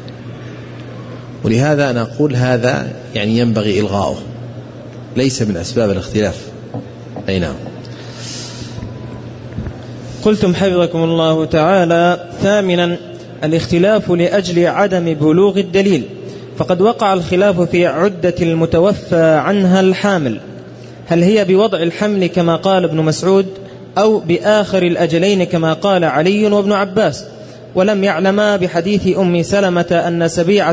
ولهذا أنا أقول هذا يعني ينبغي إلغاؤه، ليس من أسباب الاختلاف. أي نعم. قلتم حفظكم الله تعالى: ثامنا، الاختلاف لأجل عدم بلوغ الدليل، فقد وقع الخلاف في عدة المتوفى عنها الحامل، هل هي بوضع الحمل كما قال ابن مسعود أو بآخر الأجلين كما قال علي وابن عباس؟ ولم يعلما بحديث أم سلمة أن سبيعة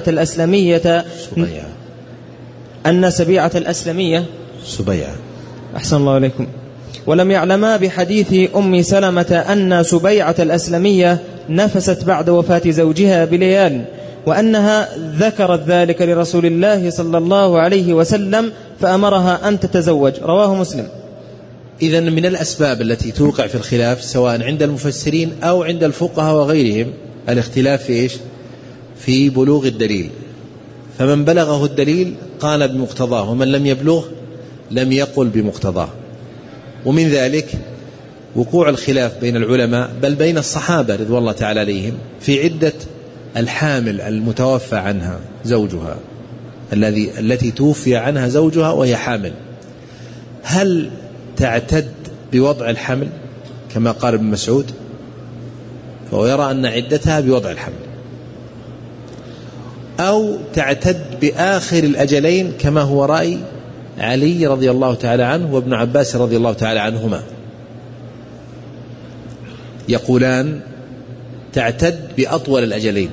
الأسلمية سبيعة أحسن الله عليكم. ولم يعلما بحديث أم سلمة أن سبيعة الأسلمية نفست بعد وفاة زوجها بليال، وأنها ذكرت ذلك لرسول الله صلى الله عليه وسلم فأمرها أن تتزوج. رواه مسلم. إذن من الأسباب التي توقع في الخلاف سواء عند المفسرين أو عند الفقهاء وغيرهم الاختلاف في إيش؟ في بلوغ الدليل. فمن بلغه الدليل قال بمقتضاه، ومن لم يبلغ لم يقل بمقتضاه. ومن ذلك وقوع الخلاف بين العلماء بل بين الصحابة رضوان الله تعالى عليهم في عدة الحامل المتوفى عنها زوجها، التي توفي عنها زوجها وهي حامل، هل تعتد بوضع الحمل كما قال ابن مسعود؟ فهو يرى أن عدتها بوضع الحمل، أو تعتد بآخر الأجلين كما هو رأي علي رضي الله تعالى عنه وابن عباس رضي الله تعالى عنهما، يقولان تعتد بأطول الأجلين.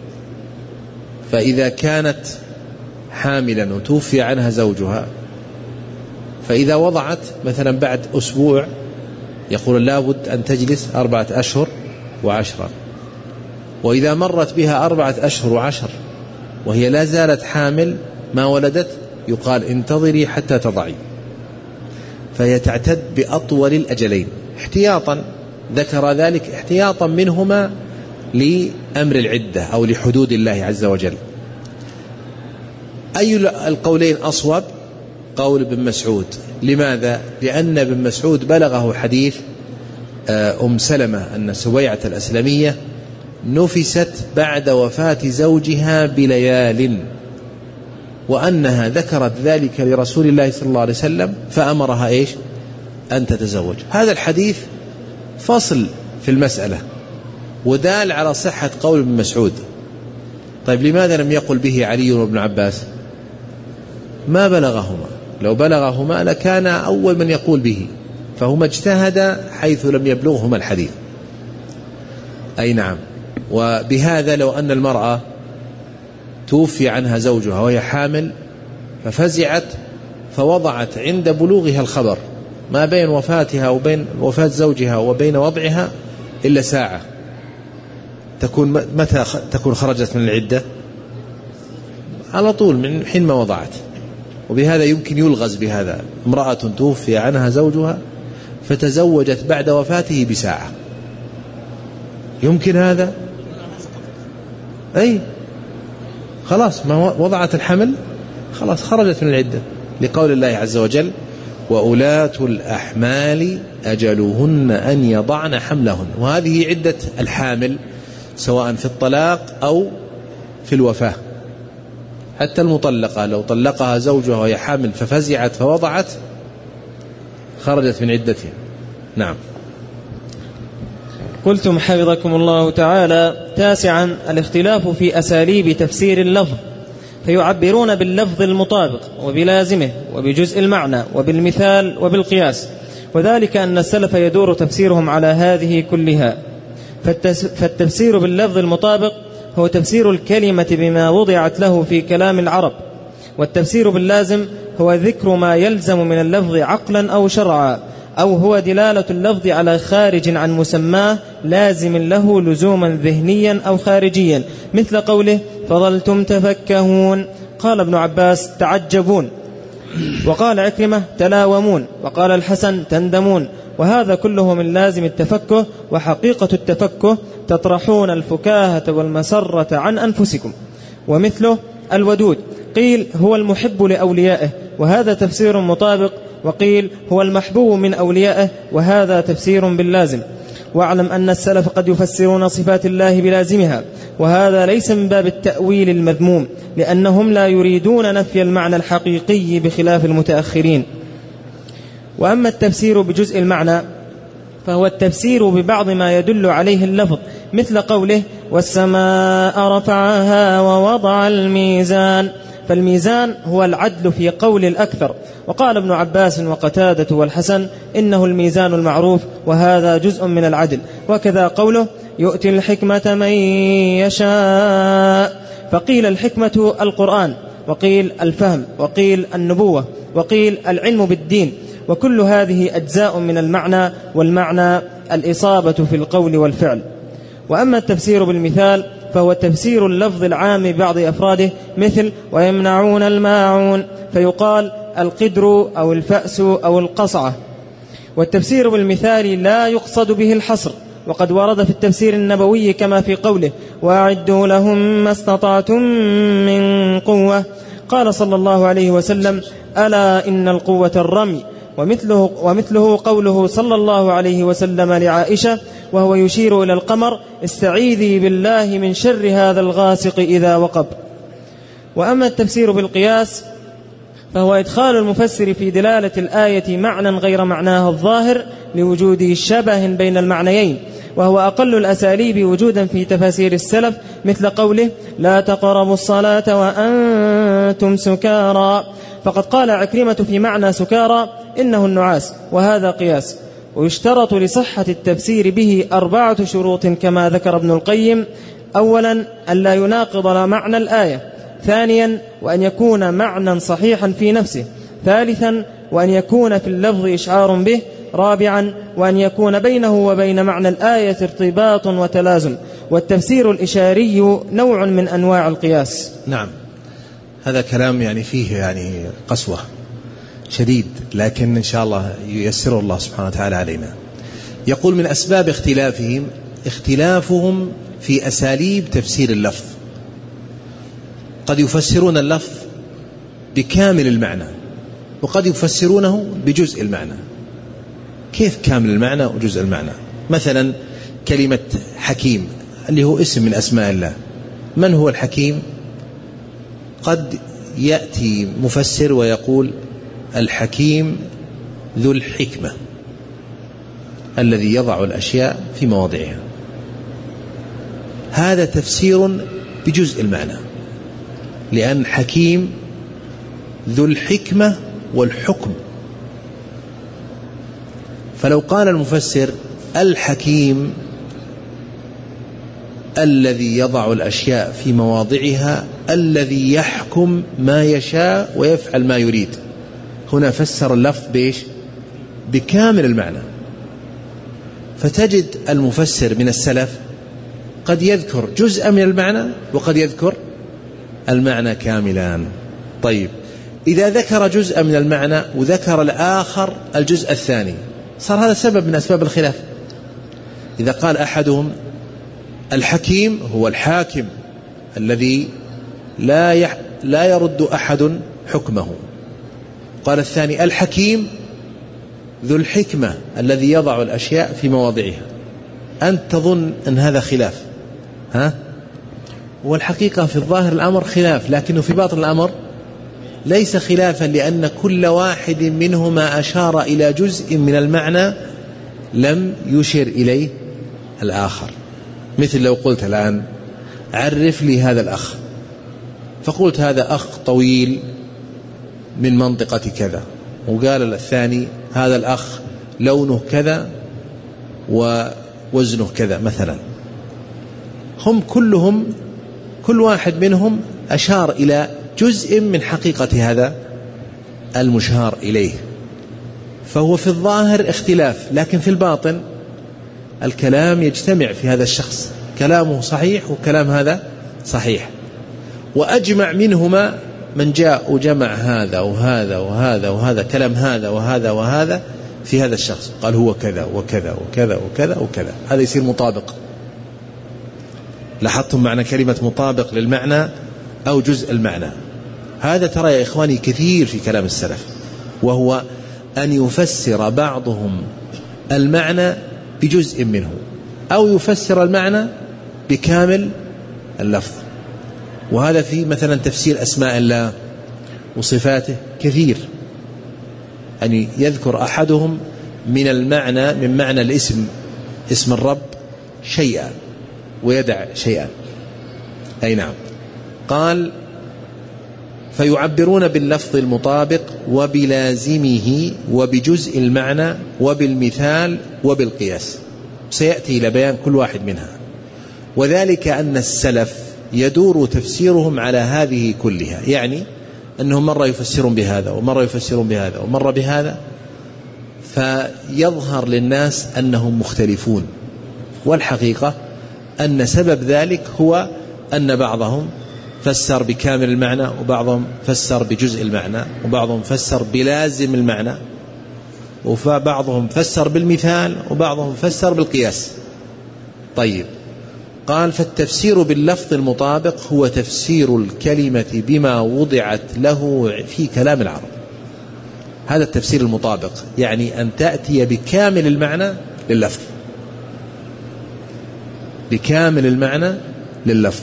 فإذا كانت حاملا وتوفي عنها زوجها، فإذا وضعت مثلا بعد أسبوع يقول لابد أن تجلس 4 أشهر و10، وإذا مرت بها 4 أشهر و10 وهي لا زالت حامل ما ولدت يقال انتظري حتى تضعي. فهي تعتد بأطول الأجلين احتياطا، ذكر ذلك احتياطا منهما لأمر العدة أو لحدود الله عز وجل. أي القولين أصوب؟ قول ابن مسعود. لماذا؟ لأن ابن مسعود بلغه حديث أم سلمة أن سبيعة الأسلمية نفست بعد وفاة زوجها بليال، وأنها ذكرت ذلك لرسول الله صلى الله عليه وسلم فأمرها إيش؟ أن تتزوج. هذا الحديث فصل في المسألة ودال على صحة قول ابن مسعود. طيب لماذا لم يقل به علي وابن عباس؟ ما بلغهما، لو بلغهما لكان أول من يقول به، فهما اجتهد حيث لم يبلغهما الحديث. أي نعم. وبهذا لو أن المرأة توفي عنها زوجها وهي حامل ففزعت فوضعت عند بلوغها الخبر، ما بين وفاتها وبين وفاة زوجها وبين وضعها إلا ساعة، متى تكون خرجت من العدة؟ على طول من حين ما وضعت. وبهذا يمكن يلغز بهذا، امرأة توفي عنها زوجها فتزوجت بعد وفاته بساعة، يمكن هذا؟ أي خلاص ما وضعت الحمل خلاص خرجت من العدة، لقول الله عز وجل وأولاة الأحمال أجلهن أن يضعن حملهن. وهذه عدة الحامل سواء في الطلاق أو في الوفاة. حتى المطلقة لو طلقها زوجها وهي حامل ففزعت فوضعت خرجت من عدتها. نعم. قلتم حفظكم الله تعالى: 9 الاختلاف في أساليب تفسير اللفظ، فيعبرون باللفظ المطابق وبلازمه وبجزء المعنى وبالمثال وبالقياس، وذلك أن السلف يدور تفسيرهم على هذه كلها. فالتفسير باللفظ المطابق هو تفسير الكلمة بما وضعت له في كلام العرب، والتفسير باللازم هو ذكر ما يلزم من اللفظ عقلا أو شرعا، أو هو دلالة اللفظ على خارج عن مسماه لازم له لزوما ذهنيا أو خارجيا، مثل قوله فظلتم تفكهون. قال ابن عباس تعجبون، وقال عكرمة تلاومون، وقال الحسن تندمون. وهذا كله من لازم التفكه، وحقيقة التفكه تطرحون الفكاهة والمسرة عن أنفسكم. ومثله الودود قيل هو المحب لأوليائه، وهذا تفسير مطابق، وقيل هو المحبوب من أوليائه، وهذا تفسير باللازم. واعلم أن السلف قد يفسرون صفات الله بلازمها، وهذا ليس من باب التأويل المذموم، لأنهم لا يريدون نفي المعنى الحقيقي بخلاف المتأخرين. وأما التفسير بجزء المعنى فهو التفسير ببعض ما يدل عليه اللفظ، مثل قوله والسماء رفعها ووضع الميزان، فالميزان هو العدل في قول الأكثر. وقال ابن عباس وقتادة والحسن إنه الميزان المعروف، وهذا جزء من العدل. وكذا قوله يؤتي الحكمة من يشاء، فقيل الحكمة القرآن، وقيل الفهم، وقيل النبوة، وقيل العلم بالدين، وكل هذه أجزاء من المعنى، والمعنى الإصابة في القول والفعل. وأما التفسير بالمثال فهو تفسير اللفظ العام ببعض أفراده، مثل ويمنعون الماعون، فيقال القدر أو الفأس أو القصعة. والتفسير بالمثال لا يقصد به الحصر، وقد ورد في التفسير النبوي كما في قوله وأعدوا لهم ما استطعتم من قوة. قال صلى الله عليه وسلم ألا إن القوة الرمي. ومثله قوله صلى الله عليه وسلم لعائشة وهو يشير إلى القمر استعيذي بالله من شر هذا الغاسق إذا وقب. وأما التفسير بالقياس فهو إدخال المفسر في دلالة الآية معنى غير معناها الظاهر لوجود شبه بين المعنيين، وهو أقل الأساليب وجودا في تفاسير السلف، مثل قوله لا تقربوا الصلاة وأنتم سكارى، فقد قال عكرمة في معنى سكارى إنه النعاس، وهذا قياس. ويشترط لصحة التفسير به 4 شروط كما ذكر ابن القيم: أولا أن لا يناقض معنى الآية، ثانيا وأن يكون معنى صحيحا في نفسه، ثالثا وأن يكون في اللفظ إشعار به، رابعا وأن يكون بينه وبين معنى الآية ارتباط وتلازم. والتفسير الإشاري نوع من أنواع القياس. نعم، هذا كلام فيه قسوة شديد، لكن إن شاء الله ييسر الله سبحانه وتعالى علينا. يقول من أسباب اختلافهم في أساليب تفسير اللفظ. قد يفسرون اللفظ بكامل المعنى، وقد يفسرونه بجزء المعنى. كيف كامل المعنى وجزء المعنى؟ مثلا كلمة حكيم اللي هو اسم من أسماء الله. من هو الحكيم؟ قد يأتي مفسر ويقول الحكيم ذو الحكمة الذي يضع الأشياء في مواضعها. هذا تفسير بجزء المعنى، لأن حكيم ذو الحكمة والحكم. فلو قال المفسر الحكيم الذي يضع الأشياء في مواضعها الذي يحكم ما يشاء ويفعل ما يريد، هنا فسر اللفظ بإيش؟ بكامل المعنى. فتجد المفسر من السلف قد يذكر جزءا من المعنى وقد يذكر المعنى كاملا. طيب، إذا ذكر جزءا من المعنى وذكر الآخر الجزء الثاني، صار هذا سبب من أسباب الخلاف. إذا قال أحدهم الحكيم هو الحاكم الذي لا يرد أحد حكمه، قال الثاني الحكيم ذو الحكمة الذي يضع الأشياء في مواضعها، أنت تظن أن هذا خلاف؟ والحقيقة في الظاهر الأمر خلاف، لكنه في باطن الأمر ليس خلافا، لأن كل واحد منهما أشار إلى جزء من المعنى لم يشر إليه الآخر. مثل لو قلت الآن عرف لي هذا الأخ، فقلت هذا أخ طويل من منطقة كذا، وقال الثاني هذا الأخ لونه كذا ووزنه كذا مثلا. هم كل واحد منهم أشار إلى جزء من حقيقة هذا المشار إليه، فهو في الظاهر اختلاف، لكن في الباطن الكلام يجتمع في هذا الشخص، كلامه صحيح وكلام هذا صحيح، وأجمع منهما من جاء وجمع هذا وهذا وهذا وهذا، كلام هذا وهذا وهذا في هذا الشخص، قال هو كذا وكذا وكذا وكذا وكذا، هذا يصير مطابق. لاحظتم معنى كلمة مطابق للمعنى أو جزء المعنى؟ هذا ترى يا إخواني كثير في كلام السلف، وهو أن يفسر بعضهم المعنى بجزء منه، أو يفسر المعنى بكامل اللفظ. وهذا في مثلا تفسير أسماء الله وصفاته كثير، أن يذكر أحدهم من المعنى من معنى الاسم، اسم الرب شيئا ويدع شيئا. أي نعم. قال فيعبرون باللفظ المطابق وبلازمه وبجزء المعنى وبالمثال وبالقياس، سيأتي إلى بيان كل واحد منها. وذلك أن السلف يدور تفسيرهم على هذه كلها، يعني أنهم مرة يفسرون بهذا ومرة يفسرون بهذا ومرة بهذا، فيظهر للناس أنهم مختلفون. والحقيقة أن سبب ذلك هو أن بعضهم فسر بكامل المعنى، وبعضهم فسر بجزء المعنى، وبعضهم فسر بلازم المعنى، وبعضهم فسر بالمثال، وبعضهم فسر بالقياس. طيب، قال: فالتفسير باللفظ المطابق هو تفسير الكلمة بما وضعت له في كلام العرب. هذا التفسير المطابق، يعني أن تأتي بكامل المعنى لللفظ، بكامل المعنى لللفظ.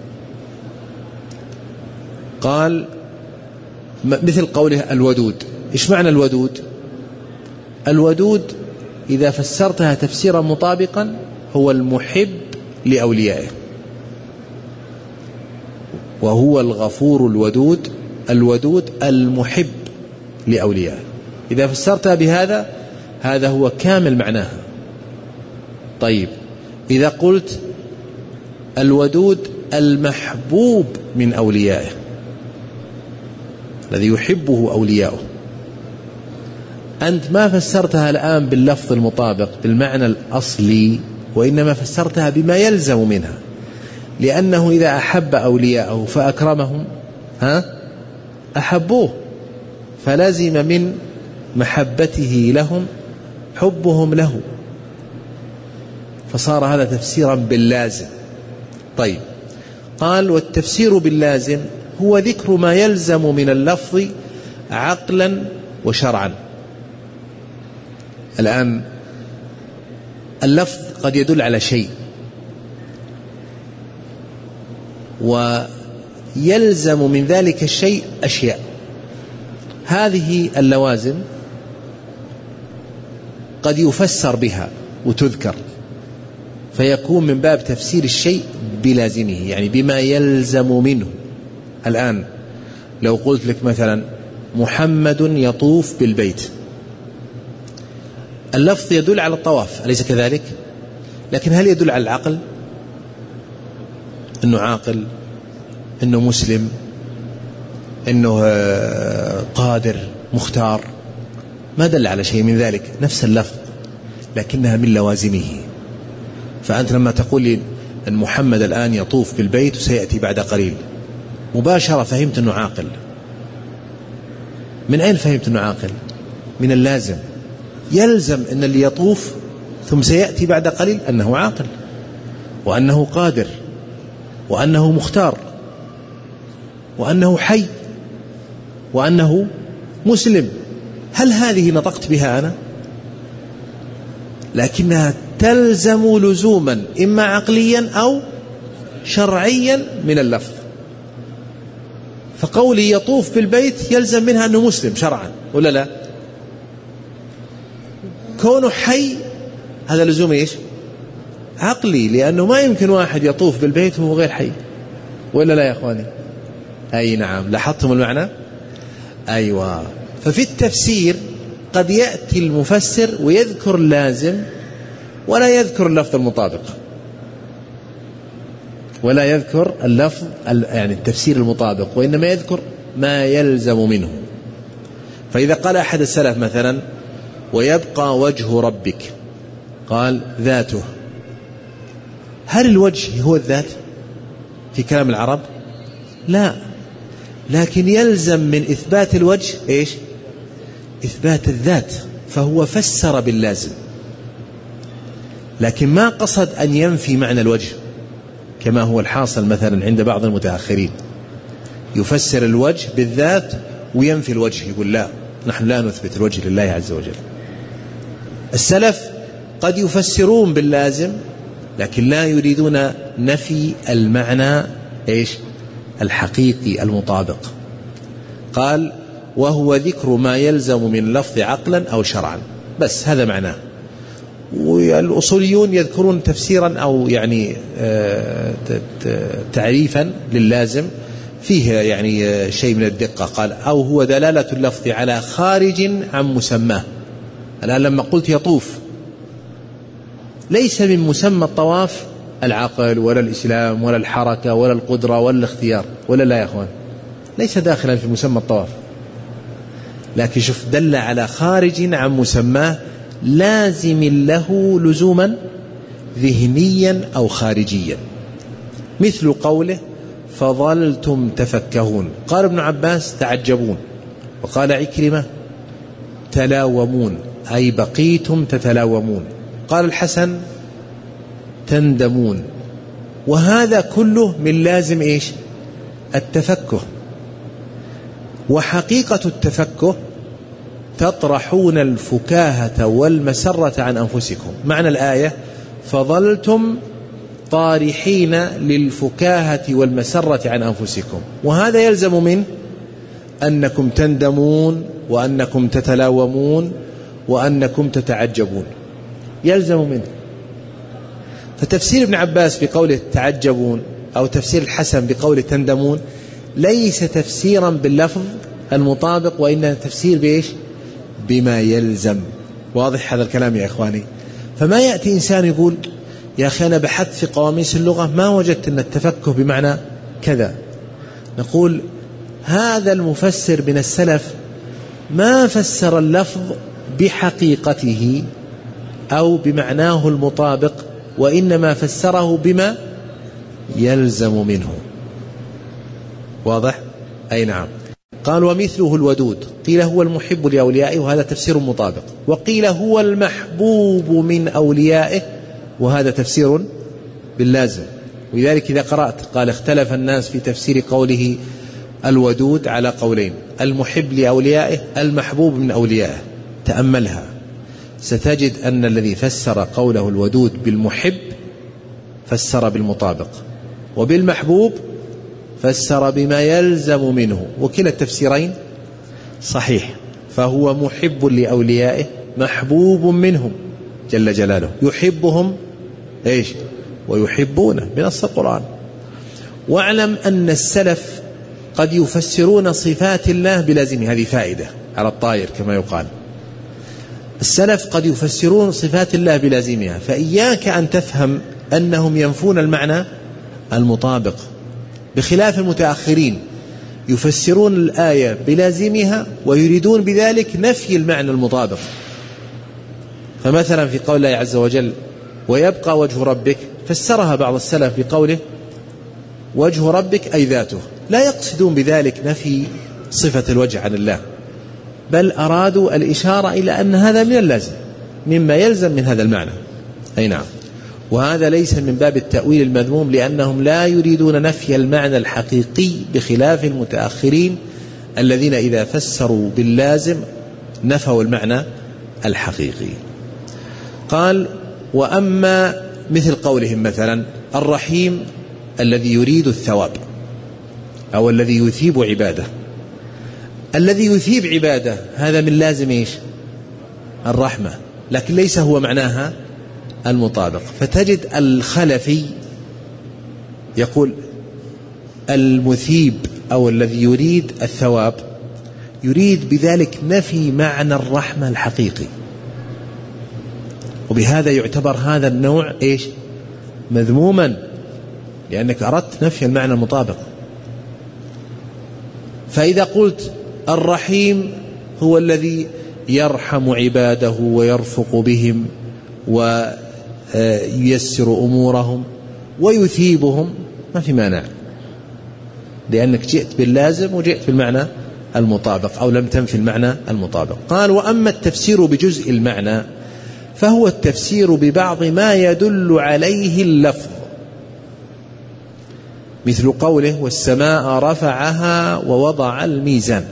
قال: مثل قوله الودود. إيش معنى الودود؟ الودود إذا فسرتها تفسيرا مطابقا هو المحب لأوليائه، وهو الغفور الودود، الودود المحب لأوليائه. إذا فسرتها بهذا، هذا هو كامل معناها. طيب، إذا قلت الودود المحبوب من أوليائه، الذي يحبه أولياؤه، أنت ما فسرتها الآن باللفظ المطابق بالمعنى الأصلي، وإنما فسرتها بما يلزم منها، لأنه إذا أحب أولياءه فأكرمهم أحبوه، فلازم من محبته لهم حبهم له، فصار هذا تفسيرا باللازم. طيب، قال: والتفسير باللازم هو ذكر ما يلزم من اللفظ عقلا وشرعا. الآن اللفظ قد يدل على شيء، ويلزم من ذلك الشيء أشياء. هذه اللوازم قد يفسر بها وتذكر، فيكون من باب تفسير الشيء بلازمه، يعني بما يلزم منه. الآن لو قلت لك مثلا محمد يطوف بالبيت، اللفظ يدل على الطواف، أليس كذلك؟ لكن هل يدل على العقل؟ إنه عاقل، إنه مسلم، إنه قادر، مختار؟ ما دل على شيء من ذلك، نفس اللفظ لكنها من لوازمه. فأنت لما تقول لي أن محمد الآن يطوف بالبيت وسيأتي بعد قليل، مباشرة فهمت أنه عاقل. من أين فهمت أنه عاقل؟ من اللازم. يلزم أن اللي يطوف ثم سيأتي بعد قليل أنه عاقل، وأنه قادر، وأنه مختار، وأنه حي، وأنه مسلم. هل هذه نطقت بها أنا؟ لكنها تلزم لزوما إما عقليا أو شرعيا من اللفظ. فقولي يطوف بالبيت يلزم منها أنه مسلم شرعا، ولا لا؟ كونه حي هذا لزوم إيش؟ عقلي، لأنه ما يمكن واحد يطوف بالبيت وهو غير حي، ولا لا يا أخواني؟ أي نعم، لاحظتم المعنى؟ أيوة. ففي التفسير قد يأتي المفسر ويذكر اللازم ولا يذكر اللفظ المطابق، ولا يذكر اللفظ يعني التفسير المطابق، وإنما يذكر ما يلزم منه. فإذا قال أحد السلف مثلا ويبقى وجه ربك، قال ذاته، هل الوجه هو الذات في كلام العرب؟ لا، لكن يلزم من إثبات الوجه إيش؟ إثبات الذات، فهو فسر باللازم، لكن ما قصد أن ينفي معنى الوجه كما هو الحاصل مثلا عند بعض المتأخرين، يفسر الوجه بالذات وينفي الوجه، يقول لا، نحن لا نثبت الوجه لله عز وجل. السلف قد يفسرون باللازم لكن لا يريدون نفي المعنى إيش؟ الحقيقي المطابق. قال وهو ذكر ما يلزم من لفظ عقلا أو شرعا، بس هذا معناه. والأصوليون يذكرون تفسيرا أو يعني تعريفا لللازم، فيه يعني شيء من الدقة. قال أو هو دلالة اللفظ على خارج عن مسماه. الآن لما قلت يطوف ليس من مسمى الطواف العقل ولا الإسلام ولا الحركة ولا القدرة ولا الاختيار، ولا لا يا أخوان؟ ليس داخلا في مسمى الطواف، لكن شوف دل على خارج عن مسماه لازم له لزوما ذهنيا أو خارجيا، مثل قوله فظلتم تفكهون. قال ابن عباس تعجبون، وقال عكرمة تلاومون أي بقيتم تتلاومون. قال الحسن تندمون. وهذا كله من لازم إيش؟ التفكه. وحقيقة التفكه تطرحون الفكاهة والمسرة عن أنفسكم. معنى الآية فظلتم طارحين للفكاهة والمسرة عن أنفسكم، وهذا يلزم من أنكم تندمون وأنكم تتلاومون وأنكم تتعجبون، يلزم منه. فتفسير ابن عباس بقوله تعجبون أو تفسير الحسن بقوله تندمون ليس تفسيرا باللفظ المطابق، وإنما تفسير بإيش؟ بما يلزم. واضح هذا الكلام يا إخواني؟ فما يأتي إنسان يقول يا أخي أنا بحثت في قواميس اللغة ما وجدت أن التفكه بمعنى كذا. نقول هذا المفسر من السلف ما فسر اللفظ بحقيقته أو بمعناه المطابق، وإنما فسره بما يلزم منه. واضح؟ أي نعم. قال ومثله الودود، قيل هو المحب لأوليائه وهذا تفسير مطابق، وقيل هو المحبوب من أوليائه وهذا تفسير باللازم. ولذلك إذا قرأت قال اختلف الناس في تفسير قوله الودود على قولين، المحب لأوليائه المحبوب من أوليائه. تأملها ستجد أن الذي فسر قوله الودود بالمحب فسر بالمطابق، وبالمحبوب فسر بما يلزم منه، وكلا التفسيرين صحيح. فهو محب لأوليائه محبوب منهم جل جلاله، يحبهم إيش ويحبونه بنص القرآن. واعلم أن السلف قد يفسرون صفات الله بلازمها، هذه فائدة على الطائر كما يقال. السلف قد يفسرون صفات الله بلازمها، فإياك أن تفهم أنهم ينفون المعنى المطابق، بخلاف المتأخرين يفسرون الآية بلازمها ويريدون بذلك نفي المعنى المطابق. فمثلا في قول الله عز وجل ويبقى وجه ربك، فسرها بعض السلف بقوله وجه ربك أي ذاته، لا يقصدون بذلك نفي صفة الوجه عن الله، بل أرادوا الإشارة إلى أن هذا من اللازم مما يلزم من هذا المعنى. أي نعم. وهذا ليس من باب التأويل المذموم، لأنهم لا يريدون نفي المعنى الحقيقي بخلاف المتأخرين الذين إذا فسروا باللازم نفوا المعنى الحقيقي. قال وأما مثل قولهم مثلا الرحيم الذي يريد الثواب أو الذي يثيب عباده، الذي يثيب عباده هذا من لازم إيش؟ الرحمة، لكن ليس هو معناها المطابق. فتجد الخلفي يقول المثيب أو الذي يريد الثواب يريد بذلك نفي معنى الرحمة الحقيقي، وبهذا يعتبر هذا النوع إيش؟ مذموما، لأنك أردت نفي المعنى المطابق. فإذا قلت الرحيم هو الذي يرحم عباده ويرفق بهم وييسر أمورهم ويثيبهم ما في مانع، لأنك جئت باللازم وجئت بالمعنى المطابق أو لم تنفي المعنى المطابق. قال وأما التفسير بجزء المعنى فهو التفسير ببعض ما يدل عليه اللفظ، مثل قوله والسماء رفعها ووضع الميزان.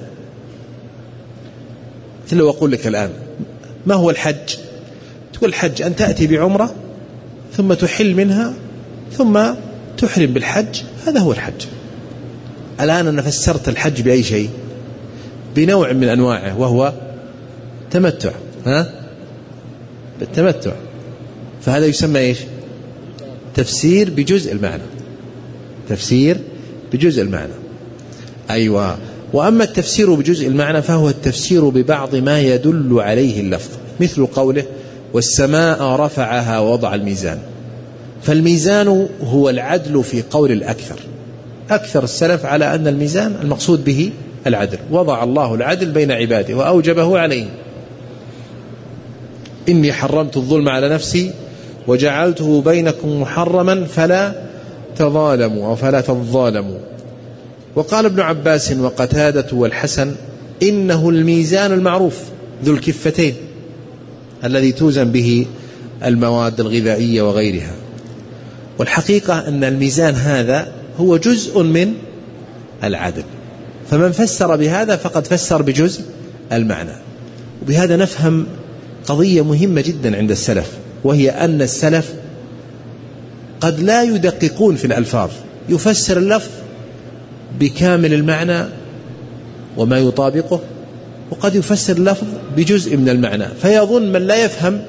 مثل لو أقول لك الآن ما هو الحج؟ تقول الحج أن تأتي بعمرة ثم تحل منها ثم تحرم بالحج، هذا هو الحج. الآن أنا فسرت الحج بأي شيء؟ بنوع من أنواعه وهو تمتع، بالتمتع، فهذا يسمى إيش؟ تفسير بجزء المعنى، تفسير بجزء المعنى. أيوة. وأما التفسير بجزء المعنى فهو التفسير ببعض ما يدل عليه اللفظ، مثل قوله والسماء رفعها ووضع الميزان. فالميزان هو العدل في قول الأكثر، أكثر السلف على أن الميزان المقصود به العدل، وضع الله العدل بين عباده وأوجبه عليهم. إني حرمت الظلم على نفسي وجعلته بينكم محرما فلا تظالموا أو فلا تظالموا. وقال ابن عباس وقتادة والحسن إنه الميزان المعروف ذو الكفتين الذي توزن به المواد الغذائية وغيرها. والحقيقة أن الميزان هذا هو جزء من العدل، فمن فسر بهذا فقد فسر بجزء المعنى. وبهذا نفهم قضية مهمة جدا عند السلف، وهي أن السلف قد لا يدققون في الألفاظ، يفسر اللفظ بكامل المعنى وما يطابقه، وقد يفسر اللفظ بجزء من المعنى، فيظن من لا يفهم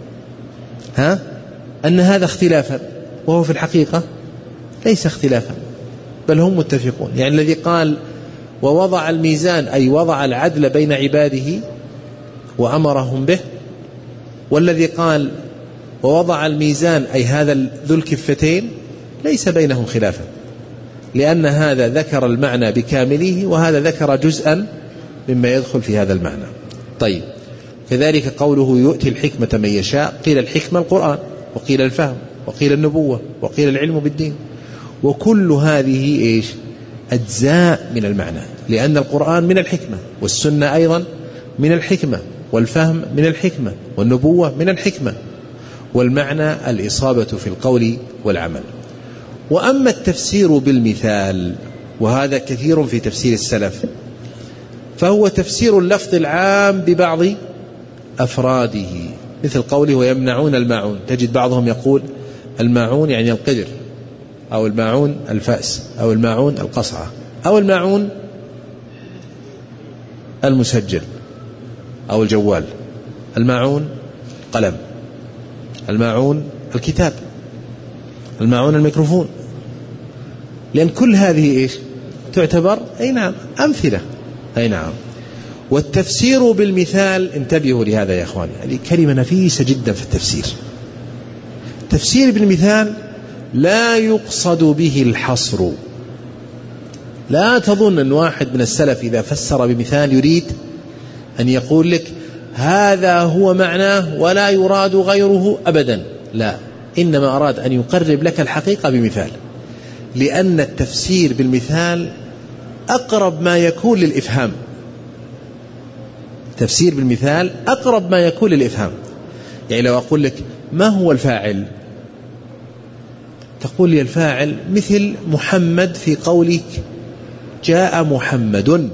أن هذا اختلافا، وهو في الحقيقة ليس اختلافا بل هم متفقون. يعني الذي قال ووضع الميزان أي وضع العدل بين عباده وأمرهم به، والذي قال ووضع الميزان أي هذا ذو الكفتين ليس بينهم خلافا، لأن هذا ذكر المعنى بكامله وهذا ذكر جزءا مما يدخل في هذا المعنى. طيب، كذلك قوله يؤتي الحكمة من يشاء، قيل الحكمة القرآن، وقيل الفهم، وقيل النبوة، وقيل العلم بالدين، وكل هذه إيش؟ أجزاء من المعنى، لأن القرآن من الحكمة، والسنة أيضا من الحكمة، والفهم من الحكمة، والنبوة من الحكمة، والمعنى الإصابة في القول والعمل. وأما التفسير بالمثال، وهذا كثير في تفسير السلف، فهو تفسير اللفظ العام ببعض أفراده، مثل قوله ويمنعون الماعون، تجد بعضهم يقول الماعون يعني القدر، أو الماعون الفأس، أو الماعون القصعة، أو الماعون المسجل أو الجوال، الماعون قلم، الماعون الكتاب، الماعون الميكروفون، لأن كل هذه إيش تعتبر؟ أي نعم أمثلة. أي نعم. والتفسير بالمثال، انتبهوا لهذا يا إخواني، هذه كلمة نفيسة جدا في التفسير. التفسير بالمثال لا يقصد به الحصر. لا تظن أن واحد من السلف إذا فسر بمثال يريد أن يقول لك هذا هو معناه ولا يراد غيره أبدا، لا، إنما أراد أن يقرب لك الحقيقة بمثال، لأن التفسير بالمثال أقرب ما يكون للإفهام. تفسير بالمثال أقرب ما يكون للإفهام. يعني لو أقول لك ما هو الفاعل، تقول لي الفاعل مثل محمد في قولك جاء محمد،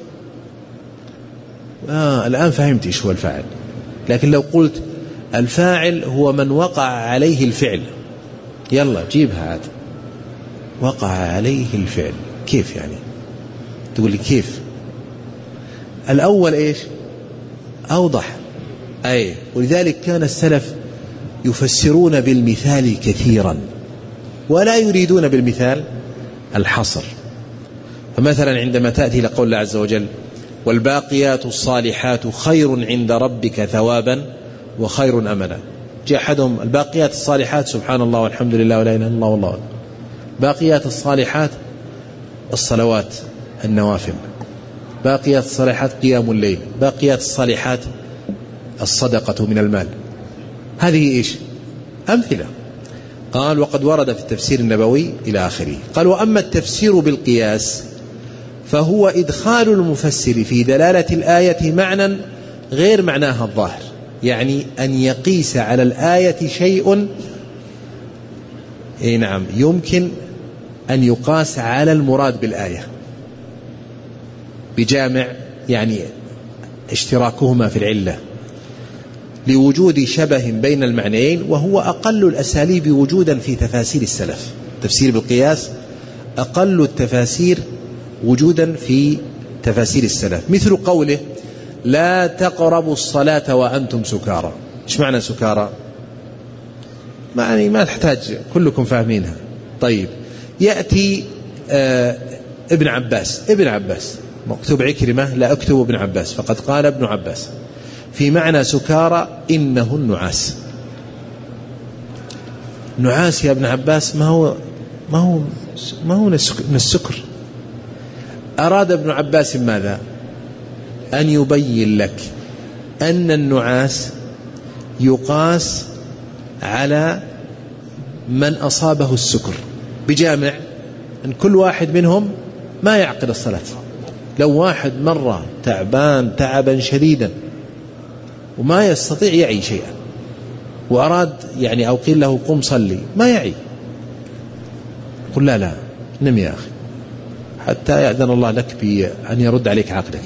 الآن فهمت إيش هو الفاعل. لكن لو قلت الفاعل هو من وقع عليه الفعل، يلا جيبها عاد، وقع عليه الفعل، كيف يعني؟ تقول لي كيف؟ الأول إيش؟ أوضح. أي، ولذلك كان السلف يفسرون بالمثال كثيرا ولا يريدون بالمثال الحصر. فمثلا عندما تأتي لقول الله عز وجل والباقيات الصالحات خير عند ربك ثوابا وخير أملا، جاء أحدهم الباقيات الصالحات سبحان الله والحمد لله ولا إله إلا الله والله، باقيات الصالحات الصلوات النوافل، باقيات الصالحات قيام الليل، باقيات الصالحات الصدقة من المال. هذه إيش؟ أمثلة. قال وقد ورد في التفسير النبوي إلى آخره. قال وأما التفسير بالقياس فهو إدخال المفسر في دلالة الآية معنى غير معناها الظاهر، يعني أن يقيس على الآية شيء نعم يمكن أن يقاس على المراد بالآية بجامع، يعني اشتراكهما في العلة لوجود شبه بين المعنيين، وهو أقل الأساليب وجودا في تفاسير السلف. تفسير بالقياس أقل التفاسير وجودا في تفاسير السلف، مثل قوله لا تقربوا الصلاة وأنتم سكارى. إيش معنى سكارى؟ يعني ما تحتاج، كلكم فاهمينها. طيب، يأتي ابن عباس مكتوب عكرمة، لا اكتب ابن عباس، فقد قال ابن عباس في معنى سكارى إنه النعاس. نعاس يا ابن عباس ما هو من السكر. أراد ابن عباس ماذا؟ أن يبين لك أن النعاس يقاس على من أصابه السكر بجامع أن كل واحد منهم ما يعقل الصلاة. لو واحد مرة تعبان تعبا شديدا وما يستطيع يعي شيئا وأراد يعني أو قيل له قم صلي ما يعي، قل لا نم يا أخي حتى يأذن الله لك بأن يرد عليك عقلك.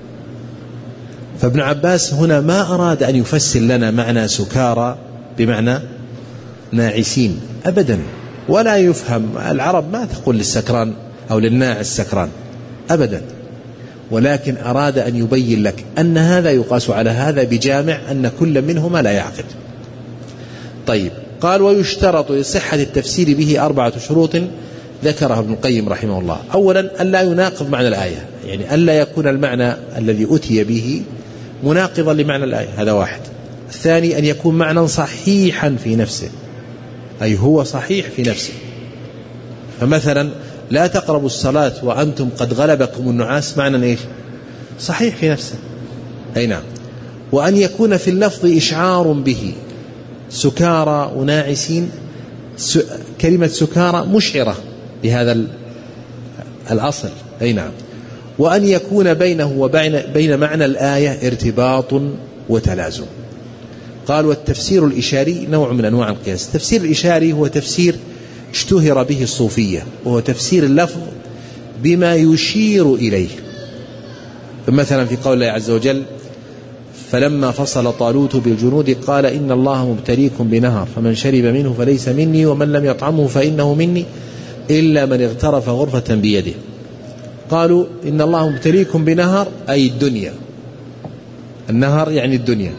فابن عباس هنا ما أراد أن يفسر لنا معنى سكارى بمعنى ناعسين أبدا، ولا يفهم. العرب ما تقول للسكران أو للناعس سكران أبدا، ولكن أراد أن يبين لك أن هذا يقاس على هذا بجامع أن كل منهما لا يعقل. طيب، قال ويشترط لصحة التفسير به 4 شروط ذكرها ابن القيم رحمه الله. أولا ألا يناقض معنى الآية، يعني ألا يكون المعنى الذي أتي به مناقضا لمعنى الآية، هذا واحد. الثاني أن يكون معنى صحيحا في نفسه، أي هو صحيح في نفسه. فمثلا لا تقربوا الصلاة وأنتم قد غلبكم النعاس، معنى إيش؟ صحيح في نفسه، أي نعم. وأن يكون في اللفظ إشعار به، سكارى وناعسين، كلمة سكارى مشعرة بهذا الأصل، أي نعم. وأن يكون بينه وبين معنى الآية ارتباط وتلازم. قال والتفسير الإشاري نوع من أنواع القياس. التفسير الإشاري هو تفسير اشتهر به الصوفية، وهو تفسير اللفظ بما يشير إليه. مثلا في قول الله عز وجل فلما فصل طالوت بالجنود قال إن الله مبتليكم بنهر فمن شرب منه فليس مني ومن لم يطعمه فإنه مني إلا من اغترف غرفة بيده. قالوا إن الله مبتليكم بنهر أي الدنيا، النهر يعني الدنيا،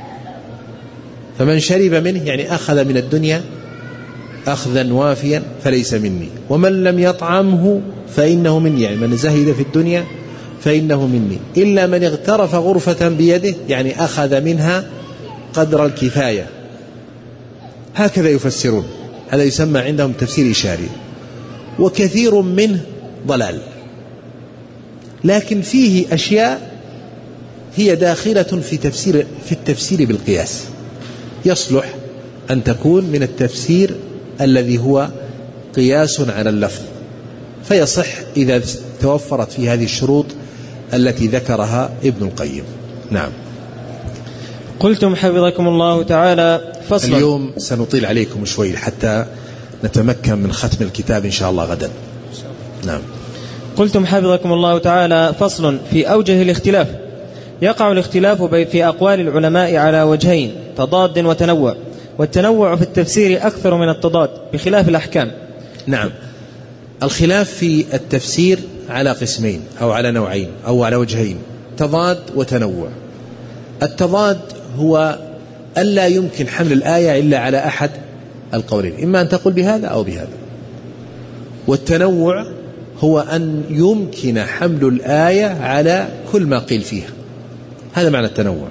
فمن شرب منه يعني أخذ من الدنيا أخذا وافيا فليس مني، ومن لم يطعمه فإنه مني، يعني من زهد في الدنيا فإنه مني، إلا من اغترف غرفة بيده يعني أخذ منها قدر الكفاية. هكذا يفسرون، هذا يسمى عندهم تفسير إشاري، وكثير منه ضلال، لكن فيه أشياء هي داخلة في التفسير بالقياس، يصلح أن تكون من التفسير الذي هو قياس على اللفظ، فيصح إذا توفرت في هذه الشروط التي ذكرها ابن القيم. نعم. قلتم حفظكم الله تعالى فصلا. اليوم سنطيل عليكم شوي حتى نتمكن من ختم الكتاب إن شاء الله غدا. نعم. قلتم حفظكم الله تعالى فصل في أوجه الاختلاف. يقع الاختلاف في أقوال العلماء على وجهين، تضاد وتنوع، والتنوع في التفسير أكثر من التضاد بخلاف الأحكام. نعم. الخلاف في التفسير على قسمين أو على نوعين أو على وجهين، تضاد وتنوع. التضاد هو ألا يمكن حمل الآية إلا على أحد القولين، إما أن تقول بهذا أو بهذا. والتنوع هو أن يمكن حمل الآية على كل ما قيل فيها، هذا معنى التنوع.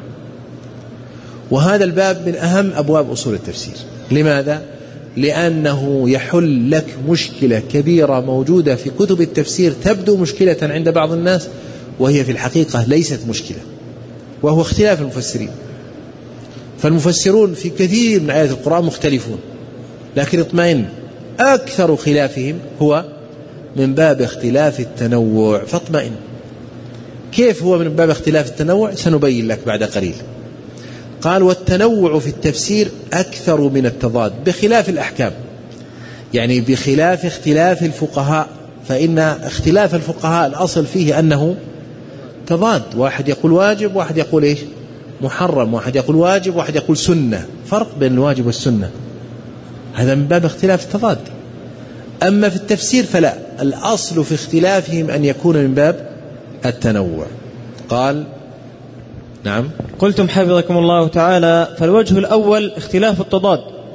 وهذا الباب من أهم أبواب أصول التفسير. لماذا؟ لأنه يحل لك مشكلة كبيرة موجودة في كتب التفسير، تبدو مشكلة عند بعض الناس وهي في الحقيقة ليست مشكلة، وهو اختلاف المفسرين. فالمفسرون في كثير من آيات القرآن مختلفون، لكن اطمئن أكثر خلافهم هو من باب اختلاف التنوع، فاطمئن. كيف هو من باب اختلاف التنوع؟ سنبين لك بعد قليل. قال والتنوع في التفسير أكثر من التضاد بخلاف الأحكام، يعني بخلاف اختلاف الفقهاء، فإن اختلاف الفقهاء الأصل فيه أنه تضاد، واحد يقول واجب واحد يقول إيش؟ محرم، واحد يقول واجب واحد يقول سنة، فرق بين الواجب والسنة، هذا من باب اختلاف التضاد. أما في التفسير فلا، الأصل في اختلافهم أن يكون من باب التنوع. قال نعم. قلتم حفظكم الله تعالى فالوجه الأول اختلاف التضاد،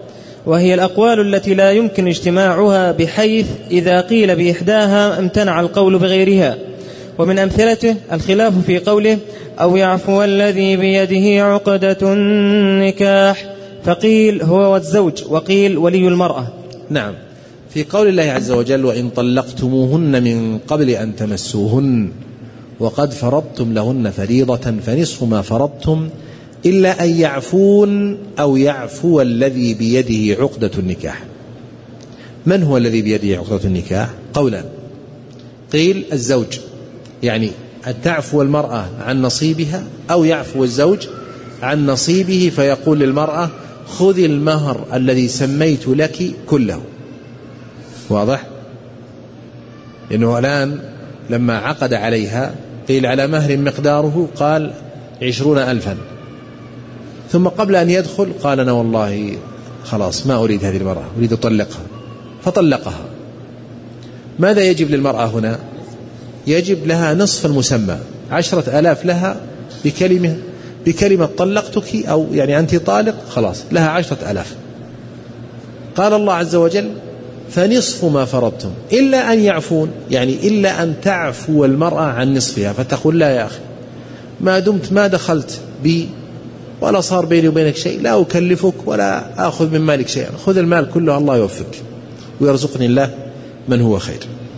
وهي الأقوال التي لا يمكن اجتماعها، بحيث إذا قيل بإحداها امتنع القول بغيرها. ومن أمثلته الخلاف في قوله أو يعفو الذي بيده عقدة النكاح، فقيل هو الزوج وقيل ولي المرأة. نعم، في قول الله عز وجل وإن طلقتموهن من قبل أن تمسوهن وقد فرضتم لهن فريضة فنصف ما فرضتم إلا أن يعفون أو يعفو الذي بيده عقدة النكاح. من هو الذي بيده عقدة النكاح؟ قولان، قيل الزوج، يعني أن تعفو المرأة عن نصيبها، أو يعفو الزوج عن نصيبه فيقول للمرأة خذي المهر الذي سميت لك كله. واضح؟ لأنه الآن لما عقد عليها قيل على مهر مقداره، قال 20,000، ثم قبل أن يدخل قال أنا والله خلاص ما أريد هذه المرأة، أريد أطلقها، فطلقها. ماذا يجب للمرأة هنا؟ يجب لها نصف المسمى، 10,000 لها بكلمة طلقتك، أو يعني أنت طالق، خلاص لها 10,000. قال الله عز وجل فنصف ما فرضتم إلا أن يعفون، يعني إلا أن تعفو المرأة عن نصفها، فتقول لا يا أخي ما دمت ما دخلت بي ولا صار بيني وبينك شيء لا أكلفك ولا أخذ من مالك شيئا، خذ المال كله، الله يوفقك ويرزقني الله من هو خير.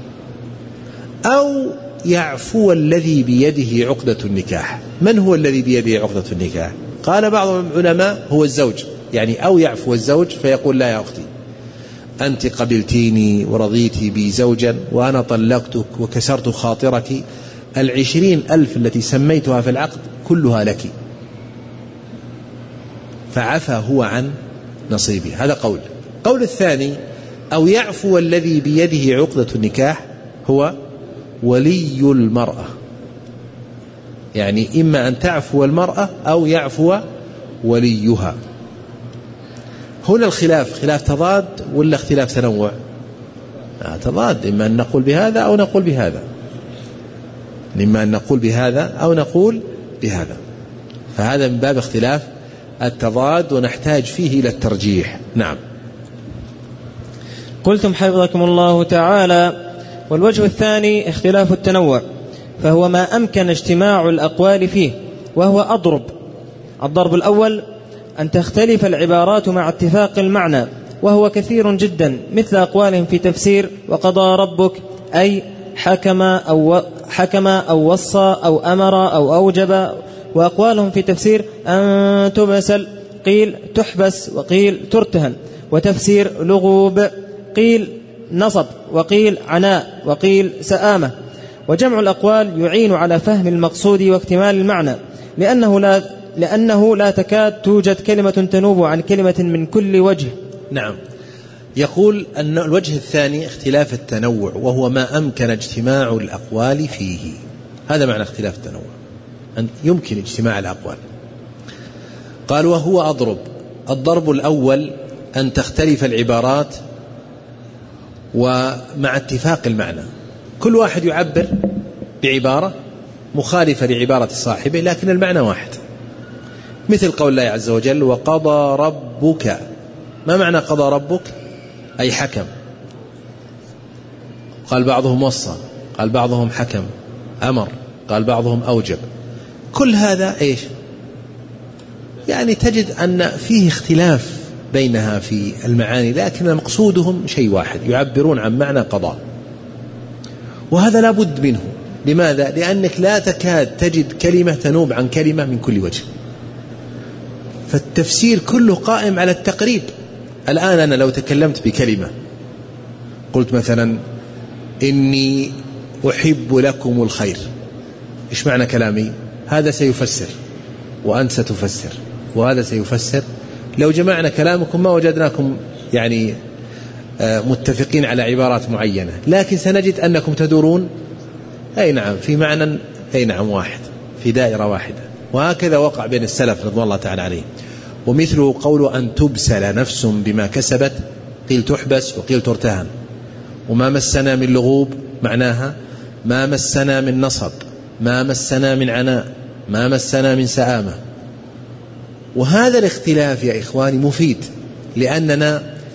أو يعفو الذي بيده عقدة النكاح. من هو الذي بيده عقدة النكاح؟ قال بعض العلماء هو الزوج، يعني أو يعفو الزوج فيقول لا يا أختي أنت قبلتيني ورضيتي بي زوجا وأنا طلقتك وكسرت خاطرك، 20,000 التي سميتها في العقد كلها لك، فعفى هو عن نصيبه. هذا قول. قول الثاني أو يعفو الذي بيده عقدة النكاح هو ولي المرأة، يعني إما أن تعفو المرأة أو يعفو وليها. هنا الخلاف خلاف تضاد ولا اختلاف تنوع؟ تضاد، إما أن نقول بهذا أو نقول بهذا، إما أن نقول بهذا أو نقول بهذا، فهذا من باب اختلاف التضاد ونحتاج فيه إلى الترجيح. نعم. قلتم حفظكم الله تعالى: والوجه الثاني اختلاف التنوع، فهو ما أمكن اجتماع الأقوال فيه، وهو أضرب. الضرب الأول أن تختلف العبارات مع اتفاق المعنى، وهو كثير جدا، مثل أقوالهم في تفسير وقضى ربك، أي حكم أو وصى أو أمر أو أوجب، وأقوالهم في تفسير أن تبسل، قيل تحبس وقيل ترتهن، وتفسير لغوب قيل نصب وقيل عناء وقيل سآمة. وجمع الأقوال يعين على فهم المقصود واكتمال المعنى، لأنه لا تكاد توجد كلمة تنوب عن كلمة من كل وجه. نعم. يقول أن الوجه الثاني اختلاف التنوع، وهو ما أمكن اجتماع الأقوال فيه. هذا معنى اختلاف التنوع، أن يمكن اجتماع الأقوال. قال وهو أضرب. الضرب الأول أن تختلف العبارات ومع اتفاق المعنى، كل واحد يعبر بعبارة مخالفة لعبارة صاحبه لكن المعنى واحد، مثل قول الله عز وجل وقضى ربك. ما معنى قضى ربك؟ أي حكم. قال بعضهم وصى، قال بعضهم حكم، أمر، قال بعضهم أوجب. كل هذا إيش؟ يعني تجد أن فيه اختلاف بينها في المعاني، لكن مقصودهم شيء واحد، يعبرون عن معنى قضاء. وهذا لا بد منه. لماذا؟ لأنك لا تكاد تجد كلمة تنوب عن كلمة من كل وجه، فالتفسير كله قائم على التقريب. الآن أنا لو تكلمت بكلمة قلت مثلا إني أحب لكم الخير، إيش معنى كلامي؟ هذا سيفسر وأنت ستفسر وهذا سيفسر. لو جمعنا كلامكم ما وجدناكم يعني متفقين على عبارات معينة، لكن سنجد أنكم تدورون أي نعم في معنى، أي نعم واحد، في دائرة واحدة. وهكذا وقع بين السلف رضوان الله تعالى عليهم. ومثله قول أن تبسل نفس بما كسبت، قيل تحبس وقيل ترتهن. وما مسنا من لغوب معناها ما مسنا من نصب، ما مسنا من عناء، ما مسنا من سآمة. وهذا الاختلاف يا إخواني مفيد، لأننا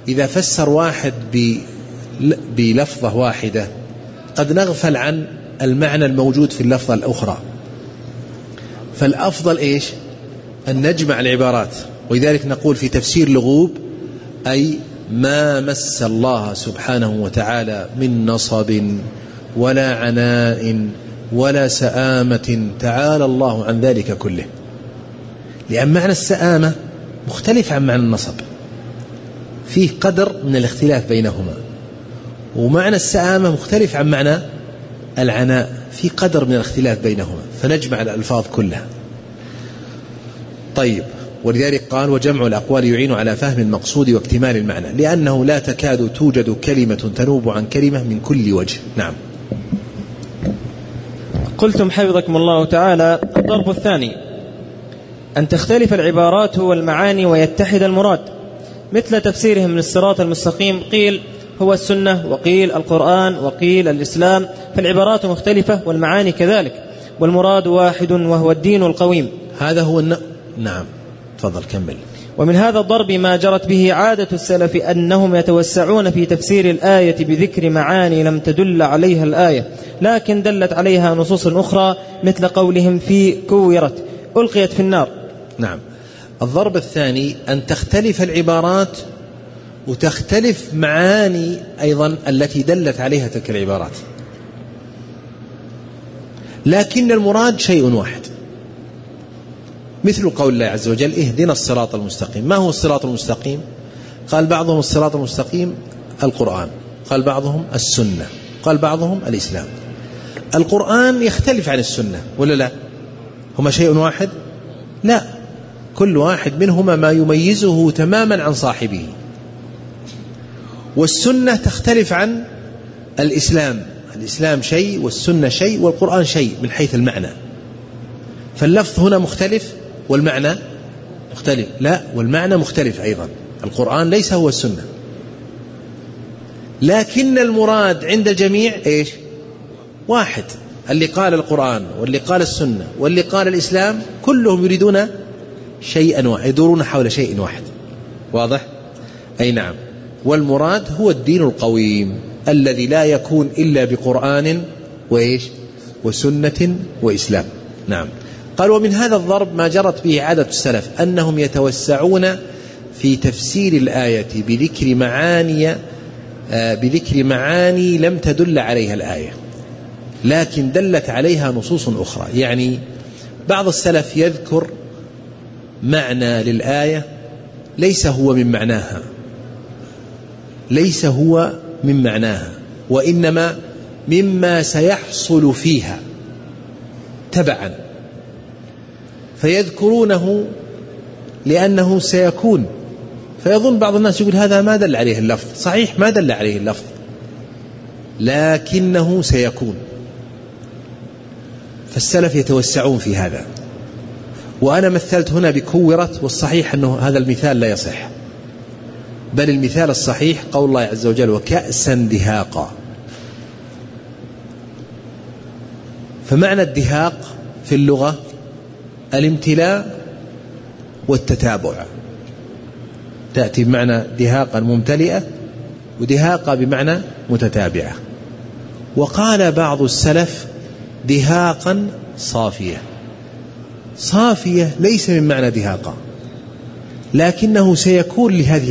إذا فسر واحد بلفظة واحدة قد نغفل عن المعنى الموجود في اللفظة الأخرى، فالأفضل إيش؟ أن نجمع العبارات. ولذلك نقول في تفسير لغوب أي ما مس الله سبحانه وتعالى من نصب ولا عناء ولا سآمة، تعالى الله عن ذلك كله. لأن معنى السآمة مختلف عن معنى النصب، فيه قدر من الاختلاف بينهما، ومعنى السآمة مختلف عن معنى العناء، في قدر من الاختلاف بينهما، فنجمع الألفاظ كلها. طيب، ولذلك قال وجمع الأقوال يعين على فهم المقصود واكتمال المعنى، لأنه لا تكاد توجد كلمة تنوب عن كلمة من كل وجه. نعم. قلتم حفظكم الله تعالى: الضرب الثاني أن تختلف العبارات والمعاني ويتحد المراد، مثل تفسيرهم من الصراط المستقيم قيل هو السنة، وقيل القرآن، وقيل الإسلام، فالعبارات مختلفة والمعاني كذلك، والمراد واحد وهو الدين القويم. هذا هو نعم، تفضل كمل. ومن هذا الضرب ما جرت به عادة السلف أنهم يتوسعون في تفسير الآية بذكر معاني لم تدل عليها الآية، لكن دلت عليها نصوص أخرى، مثل قولهم في كورت ألقيت في النار. نعم. الضرب الثاني أن تختلف العبارات وتختلف معاني أيضا التي دلت عليها تلك العبارات، لكن المراد شيء واحد، مثل قول الله عز وجل اهدنا الصراط المستقيم. ما هو الصراط المستقيم؟ قال بعضهم الصراط المستقيم القرآن، قال بعضهم السنة، قال بعضهم الإسلام. القرآن يختلف عن السنة ولا لا؟ هما شيء واحد؟ لا، كل واحد منهما ما يميزه تماما عن صاحبه. والسنة تختلف عن الإسلام، الإسلام شيء والسنة شيء والقرآن شيء من حيث المعنى، فاللفظ هنا مختلف والمعنى مختلف. لا، والمعنى مختلف أيضا، القرآن ليس هو السنة، لكن المراد عند الجميع إيش؟ واحد. اللي قال القرآن واللي قال السنة واللي قال الإسلام كلهم يريدون شيئا واحد، يدورون حول شيء واحد. واضح؟ أي نعم. والمراد هو الدين القويم الذي لا يكون إلا بقرآن وإيش؟ وسنة وإسلام. نعم. قال ومن هذا الضرب ما جرت به عادة السلف أنهم يتوسعون في تفسير الآية بذكر معاني لم تدل عليها الآية، لكن دلت عليها نصوص أخرى. يعني بعض السلف يذكر معنى للآية ليس هو من معناها، وإنما مما سيحصل فيها تبعا، فيذكرونه لأنه سيكون، فيظن بعض الناس يقول هذا ما دل عليه اللفظ. صحيح ما دل عليه اللفظ، لكنه سيكون. فالسلف يتوسعون في هذا. وأنا مثلت هنا بكورت، والصحيح أنه هذا المثال لا يصح، بل المثال الصحيح قول الله عز وجل وكأسا دهاقا. فمعنى الدهاق في اللغة الامتلاء والتتابع، تأتي بمعنى دهاقا ممتلئة ودهاقا بمعنى متتابعة. وقال بعض السلف دهاقا صافية. صافية ليس من معنى دهاقا، لكنه سيكون لهذه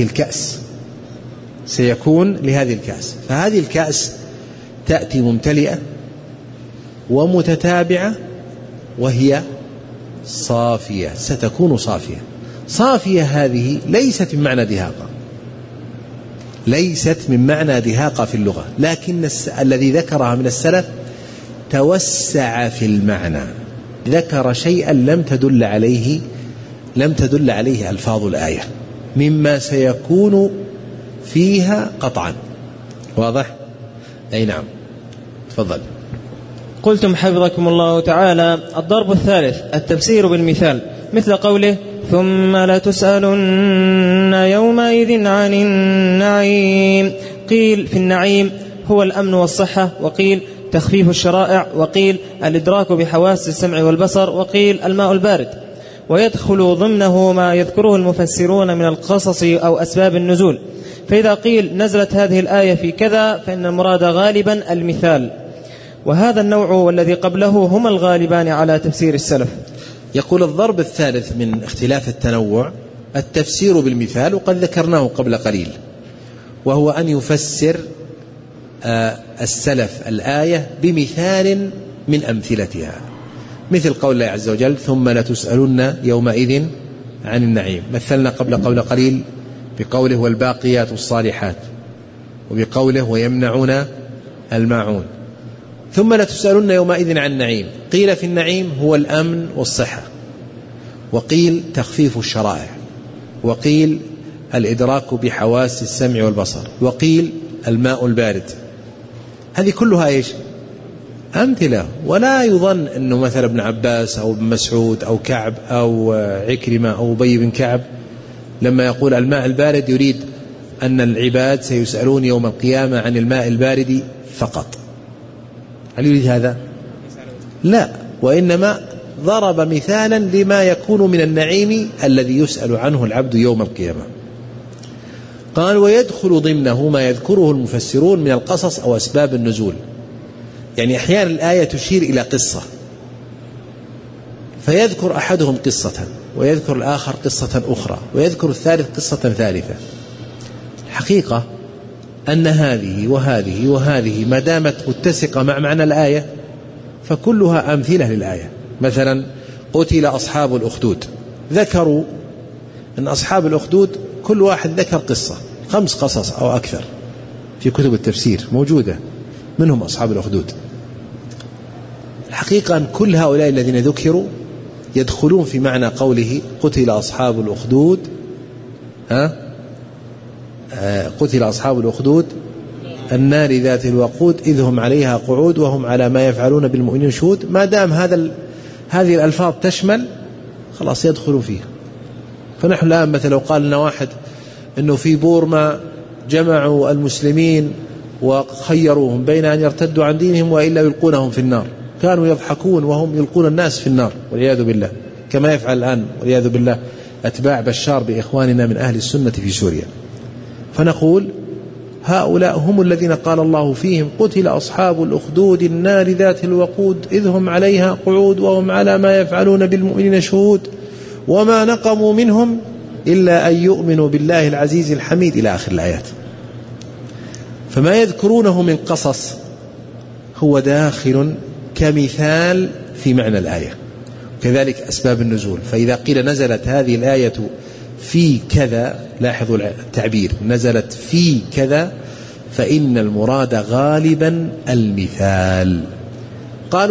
الكأس، فهذه الكأس تأتي ممتلئة ومتتابعة وهي صافية، ستكون صافية. هذه ليست من معنى دهاقة في اللغة، لكن الذي ذكرها من السلف توسع في المعنى، ذكر شيئا لم تدل عليه ألفاظ الآية مما سيكون فيها قطعا. واضح؟ أي نعم. تفضل. قلتم حفظكم الله تعالى: الضرب الثالث التفسير بالمثال، مثل قوله ثم لتسألن يومئذ عن النعيم. قيل في النعيم هو الأمن والصحة، وقيل تخفيف الشرائع، وقيل الإدراك بحواس السمع والبصر، وقيل الماء البارد. ويدخل ضمنه ما يذكره المفسرون من القصص أو أسباب النزول، فإذا قيل نزلت هذه الآية في كذا فإن المراد غالبا المثال، وهذا النوع والذي قبله هما الغالبان على تفسير السلف. يقول الضرب الثالث من اختلاف التنوع التفسير بالمثال، وقد ذكرناه قبل قليل، وهو أن يفسر السلف الآية بمثال من أمثلتها، مثل قول الله عز وجل ثم لتسألن يومئذ عن النعيم. مثلنا قبل قليل بقوله والباقيات الصالحات، وبقوله ويمنعون الماعون. ثم لتسألن يومئذ عن النعيم، قيل في النعيم هو الأمن والصحة، وقيل تخفيف الشرائع، وقيل الإدراك بحواس السمع والبصر، وقيل الماء البارد. هذه كلها إيش؟ أمثلة. ولا يظن أنه مثلا ابن عباس أو ابن مسعود أو كعب أو عكرمة أو أبي بن كعب لما يقول الماء البارد يريد أن العباد سيسألون يوم القيامة عن الماء البارد فقط. هل يريد هذا؟ لا، وإنما ضرب مثالا لما يكون من النعيم الذي يسأل عنه العبد يوم القيامة. قال ويدخل ضمنه ما يذكره المفسرون من القصص أو أسباب النزول. يعني أحيانا الآية تشير إلى قصة فيذكر أحدهم قصة، ويذكر الآخر قصة أخرى، ويذكر الثالث قصة ثالثة. الحقيقة أن هذه وهذه وهذه ما دامت متسقة مع معنى الآية فكلها أمثلة للآية. مثلا قتل أصحاب الأخدود، ذكروا أن أصحاب الأخدود كل واحد ذكر قصة، 5 قصص أو أكثر في كتب التفسير موجودة منهم أصحاب الأخدود. الحقيقة أن كل هؤلاء الذين ذكروا يدخلون في معنى قوله قتل أصحاب الأخدود، قتل أصحاب الأخدود النار ذات الوقود إذ هم عليها قعود وهم على ما يفعلون بالمؤمنين شهود. ما دام هذه الألفاظ تشمل خلاص يدخلوا فيها. فنحن الآن مثلا لو قال لنا واحد أنه في بورما جمعوا المسلمين وخيروهم بين أن يرتدوا عن دينهم وإلا يلقونهم في النار، كانوا يضحكون وهم يلقون الناس في النار والعياذ بالله، كما يفعل الآن والعياذ بالله أتباع بشار بإخواننا من أهل السنة في سوريا. فنقول هؤلاء هم الذين قال الله فيهم قتل أصحاب الأخدود النار ذات الوقود إذ هم عليها قعود وهم على ما يفعلون بالمؤمنين شهود وما نقموا منهم إلا أن يؤمنوا بالله العزيز الحميد إلى آخر الآيات. فما يذكرونه من قصص هو داخل كمثال في معنى الآية. كذلك أسباب النزول، فإذا قيل نزلت هذه الآية في كذا، لاحظوا التعبير نزلت في كذا، فإن المراد غالبا المثال. قال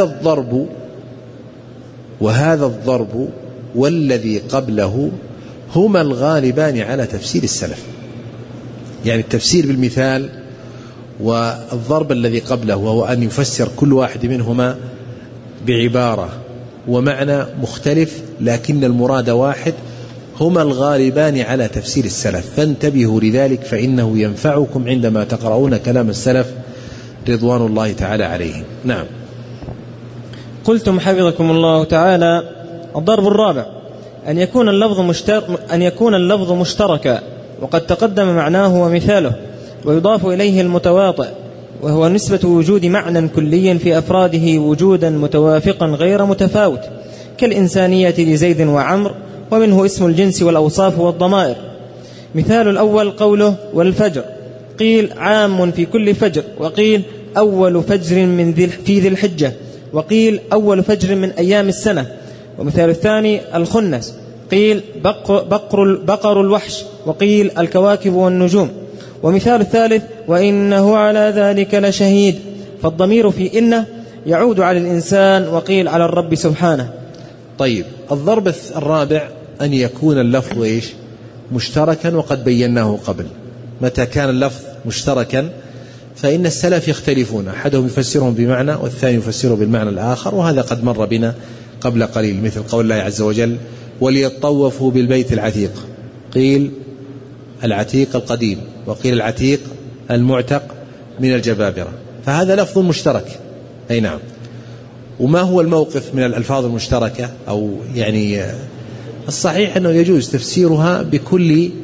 وهذا الضرب والذي قبله هما الغالبان على تفسير السلف. يعني التفسير بالمثال والضرب الذي قبله وهو أن يفسر كل واحد منهما بعبارة ومعنى مختلف لكن المراد واحد، هما الغالبان على تفسير السلف. فانتبهوا لذلك فإنه ينفعكم عندما تقرؤون كلام السلف رضوان الله تعالى عليهم. نعم. قلتم حفظكم الله تعالى: الضرب الرابع أن يكون اللفظ مشتركا، وقد تقدم معناه ومثاله، ويضاف إليه المتواطئ، وهو نسبة وجود معنى كلي في أفراده وجودا متوافقا غير متفاوت، كالإنسانية لزيد وعمر، ومنه اسم الجنس والأوصاف والضمائر. مثال الأول قوله والفجر، قيل عام في كل فجر، وقيل أول فجر في ذي الحجة، وقيل أول فجر من أيام السنة. ومثال الثاني الخنس، قيل بقر الوحش، وقيل الكواكب والنجوم. ومثال الثالث وإنه على ذلك لشهيد، فالضمير في إنه يعود على الإنسان، وقيل على الرب سبحانه. طيب، الضرب الرابع أن يكون اللفظ إيش؟ مشتركا، وقد بيناه قبل. متى كان اللفظ مشتركا فإن السلف يختلفون، أحدهم يفسرهم بمعنى والثاني يفسره بالمعنى الآخر، وهذا قد مر بنا قبل قليل، مثل قول الله عز وجل وليطوفوا بالبيت العتيق، قيل العتيق القديم، وقيل العتيق المعتق من الجبابرة، فهذا لفظ مشترك. أي نعم. وما هو الموقف من الألفاظ المشتركة؟ أو يعني الصحيح أنه يجوز تفسيرها بكل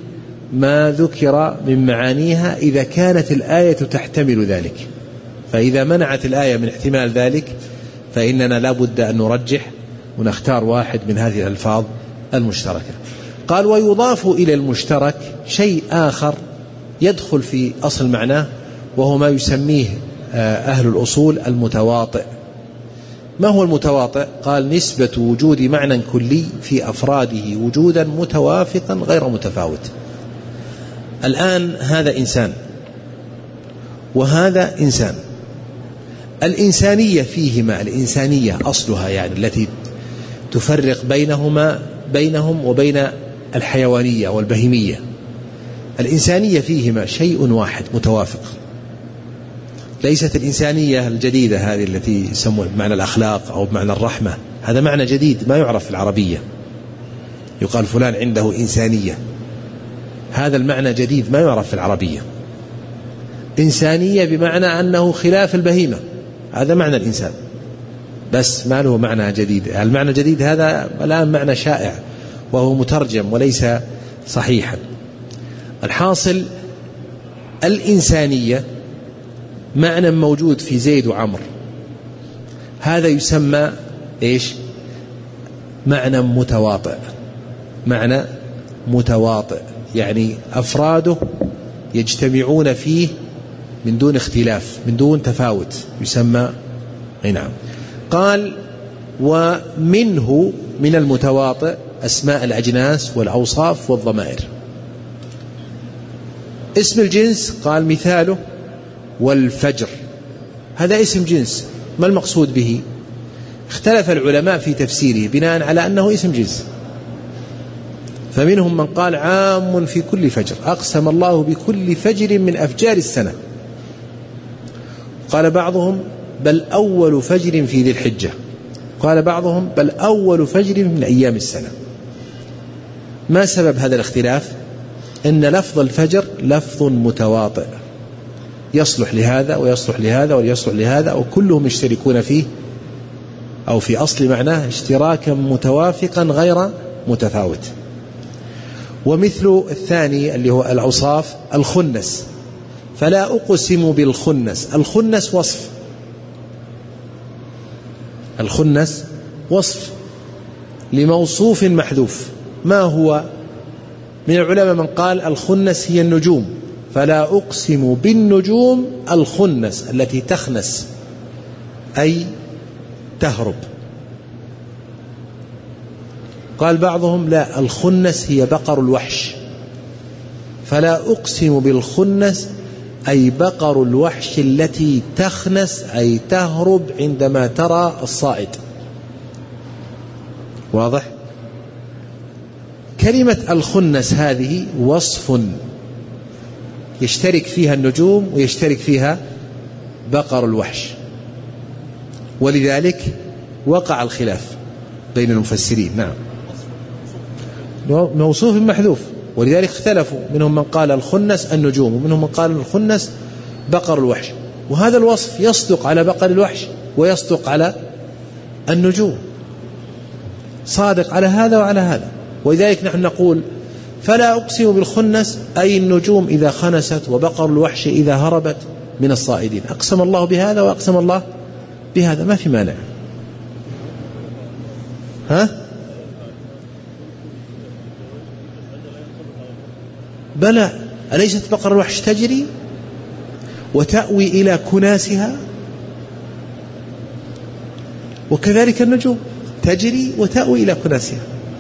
ما ذكر من معانيها إذا كانت الآية تحتمل ذلك، فإذا منعت الآية من احتمال ذلك فإننا لا بد أن نرجح ونختار واحد من هذه الألفاظ المشتركة. قال ويضاف إلى المشترك شيء آخر يدخل في أصل معناه، وهو ما يسميه أهل الأصول المتواطئ. ما هو المتواطئ؟ قال نسبة وجود معنى كلي في أفراده وجودا متوافقا غير متفاوت. الآن هذا إنسان وهذا إنسان، الإنسانية فيهما، الإنسانية أصلها يعني التي تفرق بينهم وبين الحيوانية والبهيمية، الإنسانية فيهما شيء واحد متوافق. ليست الإنسانية الجديدة هذه التي يسمون بمعنى الأخلاق أو بمعنى الرحمة، هذا معنى جديد ما يعرف في العربية، يقال فلان عنده إنسانية، هذا المعنى جديد ما يعرف في العربية. إنسانية بمعنى أنه خلاف البهيمة، هذا معنى الإنسان، بس ما له معنى جديد. المعنى الجديد هذا الآن معنى شائع وهو مترجم وليس صحيحا. الحاصل الإنسانية معنى موجود في زيد وعمر، هذا يسمى إيش؟ معنى متواطئ. معنى متواطئ يعني أفراده يجتمعون فيه من دون اختلاف، من دون تفاوت، يسمى نعم. قال ومنه من المتواطئ أسماء الأجناس والأوصاف والضمائر. اسم الجنس قال مثاله والفجر، هذا اسم جنس، ما المقصود به؟ اختلف العلماء في تفسيره بناء على أنه اسم جنس، فمنهم من قال عام في كل فجر، أقسم الله بكل فجر من أفجار السنة. قال بعضهم بل أول فجر في ذي الحجة، قال بعضهم بل أول فجر من أيام السنة. ما سبب هذا الاختلاف؟ إن لفظ الفجر لفظ متواطئ يصلح لهذا ويصلح لهذا ويصلح لهذا، وكلهم يشتركون فيه أو في أصل معناه اشتراكا متوافقا غير متفاوت. ومثل الثاني اللي هو الأوصاف الخنس، فلا أقسم بالخنس، الخنس وصف، الخنس وصف لموصوف محذوف. ما هو؟ من العلماء من قال الخنس هي النجوم، فلا أقسم بالنجوم الخنس التي تخنس أي تهرب. قال بعضهم لا، الخنس هي بقر الوحش، فلا أقسم بالخنس أي بقر الوحش التي تخنس أي تهرب عندما ترى الصائد. واضح؟ كلمة الخنس هذه وصف يشترك فيها النجوم ويشترك فيها بقر الوحش، ولذلك وقع الخلاف بين المفسرين. نعم، موصوف محذوف، ولذلك اختلفوا، منهم من قال الخنس النجوم ومنهم من قال الخنس بقر الوحش، وهذا الوصف يصدق على بقر الوحش ويصدق على النجوم، صادق على هذا وعلى هذا. ولذلك نحن نقول فلا أقسم بالخنس أي النجوم إذا خنست وبقر الوحش إذا هربت من الصائدين، أقسم الله بهذا وأقسم الله بهذا، ما في مانع. ها؟ بلى، أليست بقر الوحش تجري وتأوي إلى كناسها؟ وكذلك النجوم تجري وتأوي إلى كناسها.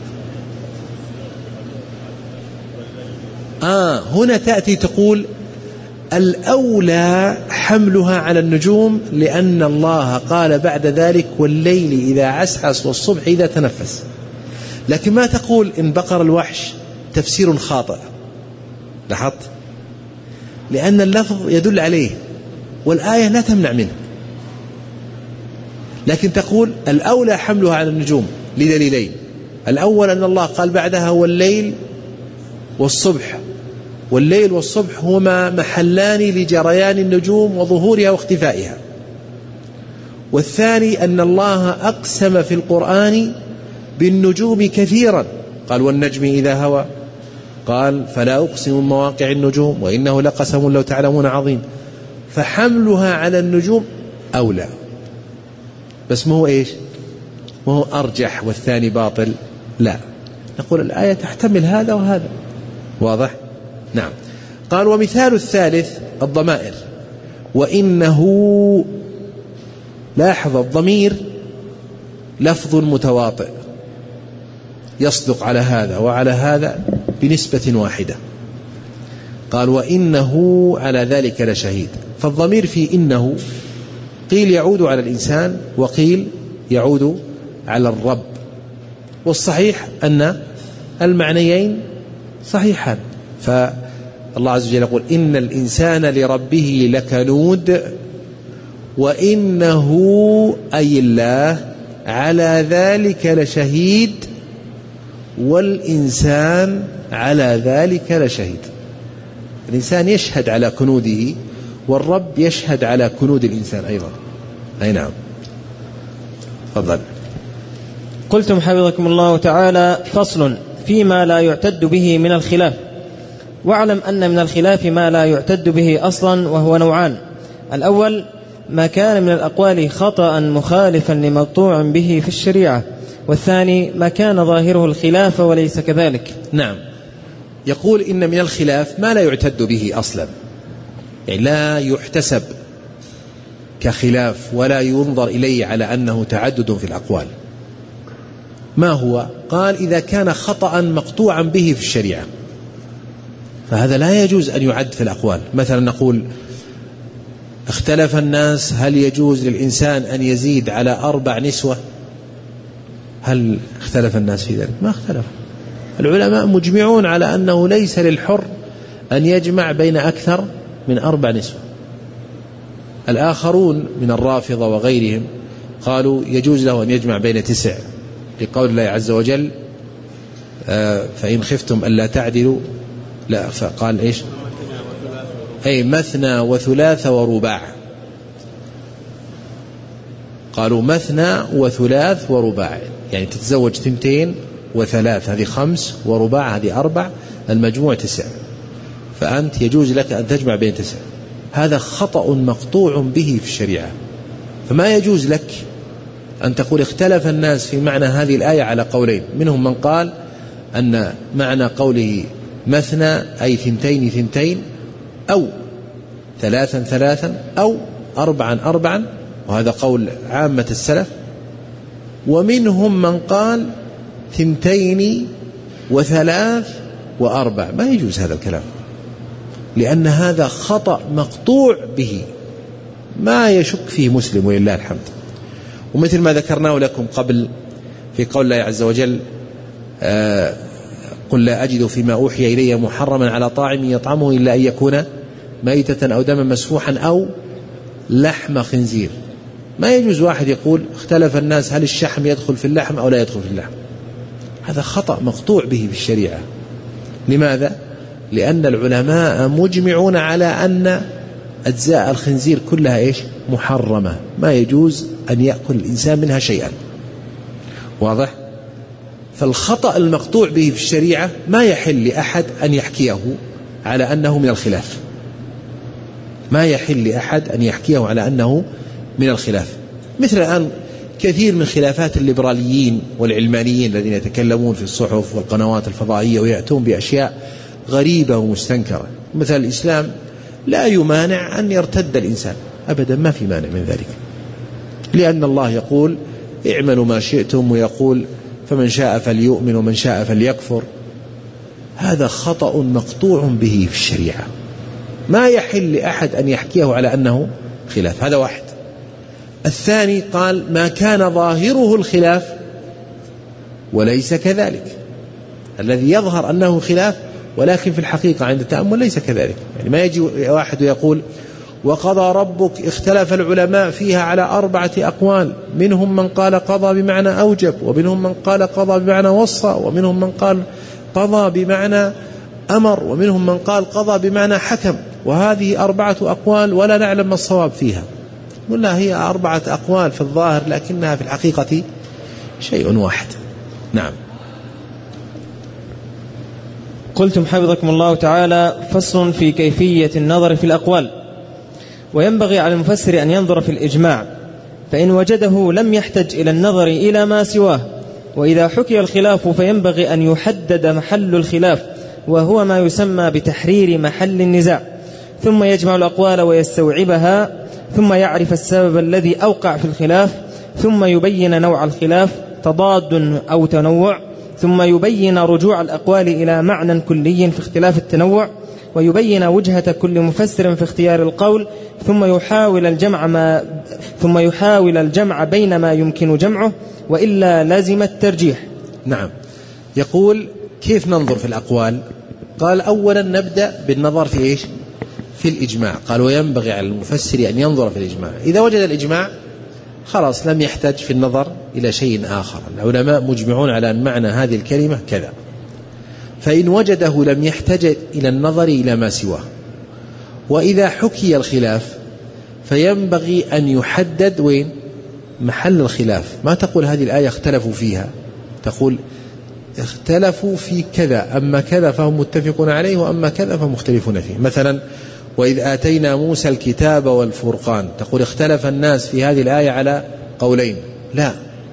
هنا تأتي تقول الأولى حملها على النجوم، لأن الله قال بعد ذلك والليل إذا عسعس والصبح إذا تنفس. لكن ما تقول إن بقر الوحش تفسير خاطئ، لاحظت؟ لأن اللفظ يدل عليه والآية لا تمنع منه، لكن تقول الأولى حملها على النجوم لدليلين: الأول أن الله قال بعدها والليل والصبح، والليل والصبح هما محلان لجريان النجوم وظهورها واختفائها. والثاني أن الله أقسم في القرآن بالنجوم كثيرا، قال والنجم إذا هوى قال فلا أقسم بمواقع النجوم وإنه لقسم لو تعلمون عظيم، فحملها على النجوم أولى. بس ما هو إيش؟ ما هو أرجح والثاني باطل، لا، نقول الآية تحتمل هذا وهذا. واضح؟ نعم. قال ومثال الثالث الضمائر، وإنه، لاحظ الضمير لفظ متواطئ يصدق على هذا وعلى هذا بنسبة واحدة. قال وإنه على ذلك لشهيد، فالضمير في إنه قيل يعود على الإنسان وقيل يعود على الرب، والصحيح أن المعنيين صحيحان. فالله عز وجل يقول إن الإنسان لربه لكنود، وإنه أي الله على ذلك لشهيد، والإنسان على ذلك لشهيد. الإنسان يشهد على كنوده، والرب يشهد على كنود الإنسان أيضا. أي نعم. تفضل. قلتم حفظكم الله تعالى: فصل فيما لا يعتد به من الخلاف. واعلم أن من الخلاف ما لا يعتد به أصلا، وهو نوعان: الأول ما كان من الأقوال خطأ مخالفا لمقطوع به في الشريعة، والثاني ما كان ظاهره الخلاف وليس كذلك. نعم. يقول إن من الخلاف ما لا يعتد به أصلا، يعني لا يحتسب كخلاف ولا ينظر إليه على أنه تعدد في الأقوال. ما هو؟ قال إذا كان خطأ مقطوعا به في الشريعة فهذا لا يجوز أن يعد في الأقوال. مثلا نقول اختلف الناس هل يجوز للإنسان أن يزيد على 4 نسوة؟ هل اختلف الناس في ذلك؟ ما اختلف. العلماء مجمعون على أنه ليس للحر أن يجمع بين أكثر من 4 نسوة. الآخرون من الرافضة وغيرهم قالوا يجوز له أن يجمع بين 9، لقول الله عز وجل فإن خفتم ألا تعدلوا، لا، فقال إيش؟ أي مثنى وثلاث ورباع. قالوا مثنى وثلاث ورباع، يعني تتزوج 2 و3، هذه 5، ورباع هذه 4، المجموع 9، فأنت يجوز لك أن تجمع بين 9. هذا خطأ مقطوع به في الشريعة، فما يجوز لك أن تقول اختلف الناس في معنى هذه الآية على قولين. منهم من قال أن معنى قوله مثنى أي 2 2، أو 3 3، أو 4 4، وهذا قول عامة السلف. ومنهم من قال 2 و3 و4. ما يجوز هذا الكلام، لأن هذا خطأ مقطوع به ما يشك فيه مسلم ولله الحمد. ومثل ما ذكرناه لكم قبل في قول الله عز وجل قل لا أجد فيما أوحي إلي محرما على طاعم يطعمه إلا أن يكون ميتة أو دما مسفوحا أو لحم خنزير. ما يجوز واحد يقول اختلف الناس هل الشحم يدخل في اللحم أو لا يدخل في اللحم. هذا خطأ مقطوع به في الشريعة. لماذا؟ لأن العلماء مجمعون على أن أجزاء الخنزير كلها إيش؟ محرمة، ما يجوز أن يأكل الإنسان منها شيئا. واضح؟ فالخطأ المقطوع به في الشريعة ما يحل لأحد أن يحكيه على أنه من الخلاف، ما يحل لأحد أن يحكيه على أنه من الخلاف. مثل الآن كثير من خلافات الليبراليين والعلمانيين الذين يتكلمون في الصحف والقنوات الفضائية ويأتون بأشياء غريبة ومستنكرة. مثل الإسلام لا يمانع أن يرتد الإنسان أبدا، ما في مانع من ذلك، لأن الله يقول اعملوا ما شئتم، ويقول فمن شاء فليؤمن ومن شاء فليكفر. هذا خطأ مقطوع به في الشريعة، ما يحل لأحد أن يحكيه على أنه خلاف. هذا واحد. الثاني قال ما كان ظاهره الخلاف وليس كذلك، الذي يظهر أنه خلاف ولكن في الحقيقة عند التأمل ليس كذلك. يعني ما يجي واحد يقول وقضى ربك اختلف العلماء فيها على 4 أقوال، منهم من قال قضى بمعنى أوجب، ومنهم من قال قضى بمعنى وصى، ومنهم من قال قضى بمعنى أمر، ومنهم من قال قضى بمعنى حكم، وهذه 4 أقوال ولا نعلم ما الصواب فيها. قلنا هي 4 أقوال في الظاهر لكنها في الحقيقة شيء واحد. نعم. قلتم حفظكم الله تعالى: فصل في كيفية النظر في الأقوال. وينبغي على المفسر أن ينظر في الإجماع، فإن وجده لم يحتج إلى النظر إلى ما سواه. وإذا حكي الخلاف فينبغي أن يحدد محل الخلاف، وهو ما يسمى بتحرير محل النزاع، ثم يجمع الأقوال ويستوعبها، ثم يعرف السبب الذي أوقع في الخلاف، ثم يبين نوع الخلاف تضاد أو تنوع، ثم يبين رجوع الأقوال إلى معنى كلي في اختلاف التنوع، ويبين وجهة كل مفسر في اختيار القول، ثم يحاول الجمع بين ما يمكن جمعه، وإلا لازم الترجيح. نعم. يقول: كيف ننظر في الأقوال؟ قال: أولا نبدأ بالنظر في إيش؟ في الإجماع. قال: وينبغي على المفسر أن ينظر في الإجماع. إذا وجد الإجماع خلاص لم يحتاج في النظر إلى شيء آخر. العلماء مجمعون على أن معنى هذه الكلمة كذا. فإن وجده لم يحتاج إلى النظر إلى ما سواه. وإذا حكي الخلاف فينبغي أن يحدد وين محل الخلاف. ما تقول هذه الآية اختلفوا فيها، تقول اختلفوا في كذا، أما كذا فهم متفقون عليه، وأما كذا فهم مختلفون فيه. مثلا: وإذ آتينا موسى الكتاب والفرقان، تقول اختلف الناس في هذه الآية على قولين. لا،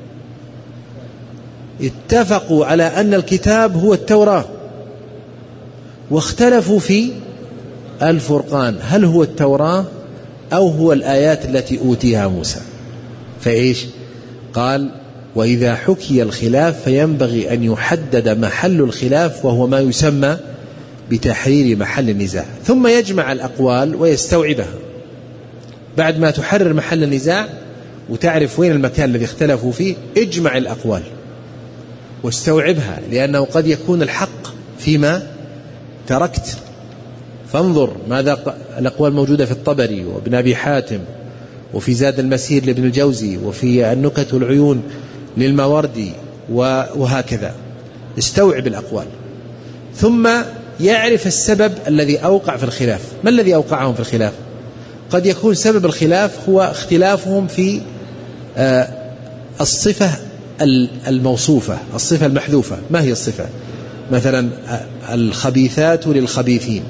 اتفقوا على أن الكتاب هو التوراة، واختلفوا في الفرقان، هل هو التوراة أو هو الآيات التي أوتيها موسى. فإيش؟ قال: وإذا حكي الخلاف فينبغي أن يحدد محل الخلاف، وهو ما يسمى بتحرير محل النزاع، ثم يجمع الأقوال ويستوعبها. بعد ما تحرر محل النزاع وتعرف وين المكان الذي اختلفوا فيه، اجمع الأقوال واستوعبها، لأنه قد يكون الحق فيما تركت. فانظر ماذا الأقوال موجودة في الطبري وابن أبي حاتم، وفي زاد المسير لابن الجوزي، وفي النكت والعيون للماوردي، وهكذا. استوعب الأقوال، ثم يعرف السبب الذي أوقع في الخلاف. ما الذي أوقعهم في الخلاف؟ قد يكون سبب الخلاف هو اختلافهم في الصفة الموصوفة، الصفة المحذوفة. ما هي الصفة؟ مثلا: الخبيثات للخبيثين،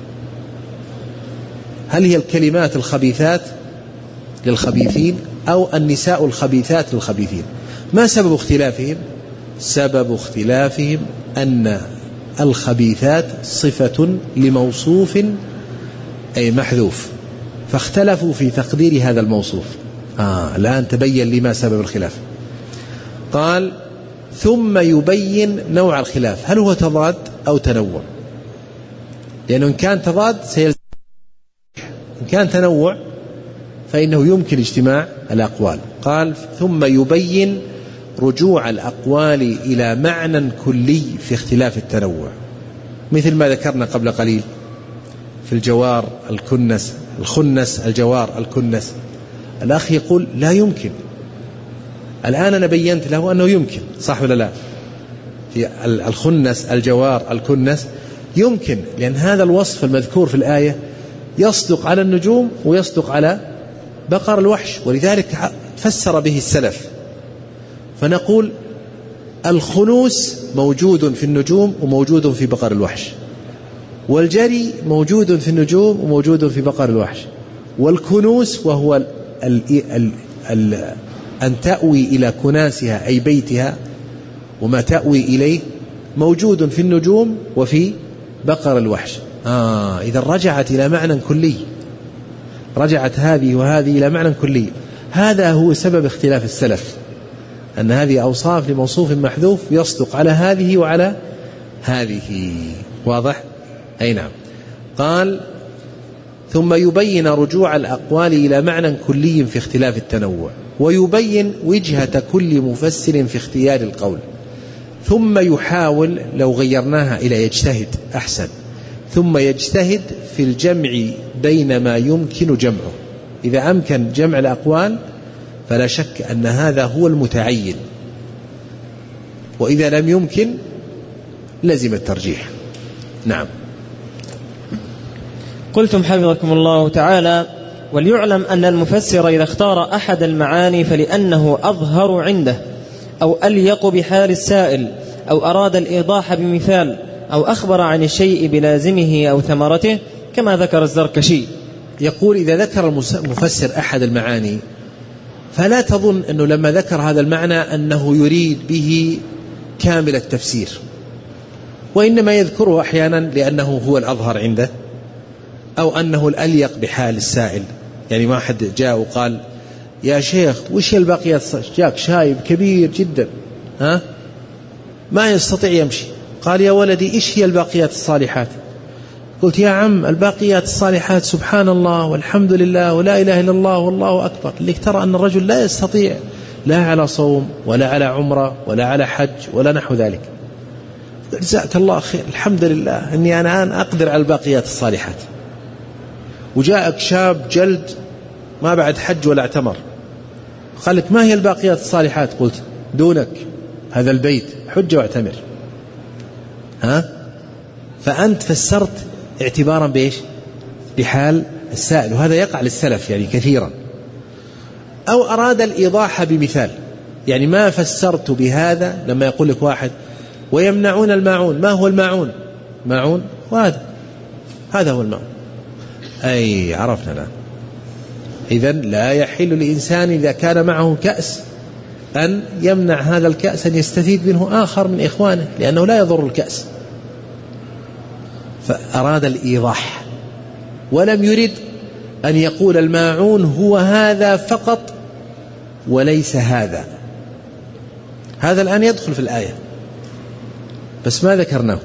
هل هي الكلمات الخبيثات للخبيثين أو النساء الخبيثات للخبيثين؟ ما سبب اختلافهم؟ سبب اختلافهم أن الخبيثات صفة لموصوف أي محذوف، فاختلفوا في تقدير هذا الموصوف. الآن تبين لما سبب الخلاف. قال: ثم يبين نوع الخلاف، هل هو تضاد أو تنوع؟ لأنه إن كان تضاد سيلزم، إن كان تنوع فإنه يمكن اجتماع الأقوال. قال: ثم يبين رجوع الأقوال إلى معنى كلي في اختلاف التنوع، مثل ما ذكرنا قبل قليل في الجوار الكنس، الخنس الجوار الكنس. الأخ يقول لا يمكن، الآن أنا بينت له أنه يمكن، صح ولا لا؟ في الخنس الجوار الكنس يمكن، لأن هذا الوصف المذكور في الآية يصدق على النجوم ويصدق على بقر الوحش، ولذلك فسر به السلف. فنقول الخنوس موجود في النجوم وموجود في بقر الوحش، والجري موجود في النجوم وموجود في بقر الوحش، والكنوس وهو أن تأوي إلى كناسها أي بيتها وما تأوي إليه موجود في النجوم وفي بقر الوحش. إذا رجعت إلى معنى كلي، رجعت هذه وهذه إلى معنى كلي. هذا هو سبب اختلاف السلف، أن هذه أوصاف لموصوف محذوف يصدق على هذه وعلى هذه. واضح؟ أي نعم. قال: ثم يبين رجوع الأقوال إلى معنى كلي في اختلاف التنوع، ويبين وجهة كل مفسر في اختيار القول، ثم يحاول، لو غيرناها إلى يجتهد أحسن، ثم يجتهد في الجمع بين ما يمكن جمعه. إذا أمكن جمع الأقوال فلا شك أن هذا هو المتعين، وإذا لم يمكن لزم الترجيح. نعم. قلتم حفظكم الله تعالى: وليعلم أن المفسر إذا اختار أحد المعاني فلأنه أظهر عنده، أو أليق بحال السائل، أو أراد الإيضاح بمثال، أو أخبر عن الشيء بلازمه أو ثمرته كما ذكر الزركشي. يقول إذا ذكر المفسر أحد المعاني فلا تظن أنه لما ذكر هذا المعنى أنه يريد به كامل التفسير، وإنما يذكره أحيانا لأنه هو الأظهر عنده أو أنه الأليق بحال السائل. يعني ما حد جاء وقال يا شيخ وش هي الباقيات، جاك شايب كبير جدا ما يستطيع يمشي، قال يا ولدي إيش هي الباقيات الصالحات؟ قلت يا عم الباقيات الصالحات سبحان الله والحمد لله ولا إله إلا الله والله أكبر. لك ترى أن الرجل لا يستطيع لا على صوم ولا على عمرة ولا على حج ولا نحو ذلك. جزاك الله خير، الحمد لله أني أنا الآن أقدر على الباقيات الصالحات. وجاءك شاب جلد ما بعد حج ولا اعتمر، قال لك ما هي الباقيات الصالحات؟ قلت دونك هذا البيت حج واعتمر. فأنت فسرت اعتبارا بإيش؟ بحال السائل، وهذا يقع للسلف يعني كثيرا. أو أراد الإيضاح بمثال، يعني ما فسرت بهذا لما يقول لك واحد ويمنعون الماعون، ما هو الماعون؟ ماعون هذا هو الماعون. أي عرفنا الآن. إذن لا يحل لإنسان إذا كان معه كأس أن يمنع هذا الكأس أن يستفيد منه آخر من إخوانه، لأنه لا يضر الكأس. فأراد الإيضاح ولم يرد أن يقول الماعون هو هذا فقط وليس هذا. هذا الآن يدخل في الآية بس ما ذكرناه.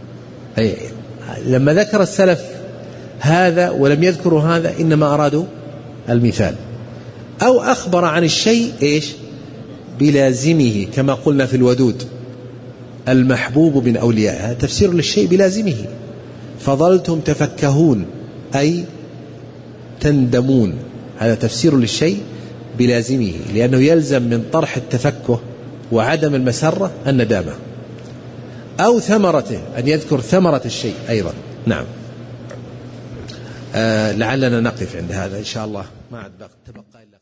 لما ذكر السلف هذا ولم يذكروا هذا إنما أرادوا المثال. أو أخبر عن الشيء إيش؟ بلازمه، كما قلنا في الودود المحبوب من أوليائها، تفسير للشيء بلازمه. فظلتم تفكهون أي تندمون، هذا تفسير للشيء بلازمه، لأنه يلزم من طرح التفكه وعدم المسرة الندامة. أو ثمرته، أن يذكر ثمرة الشيء أيضا. نعم. لعلنا نقف عند هذا إن شاء الله، ما عاد تبقى إلا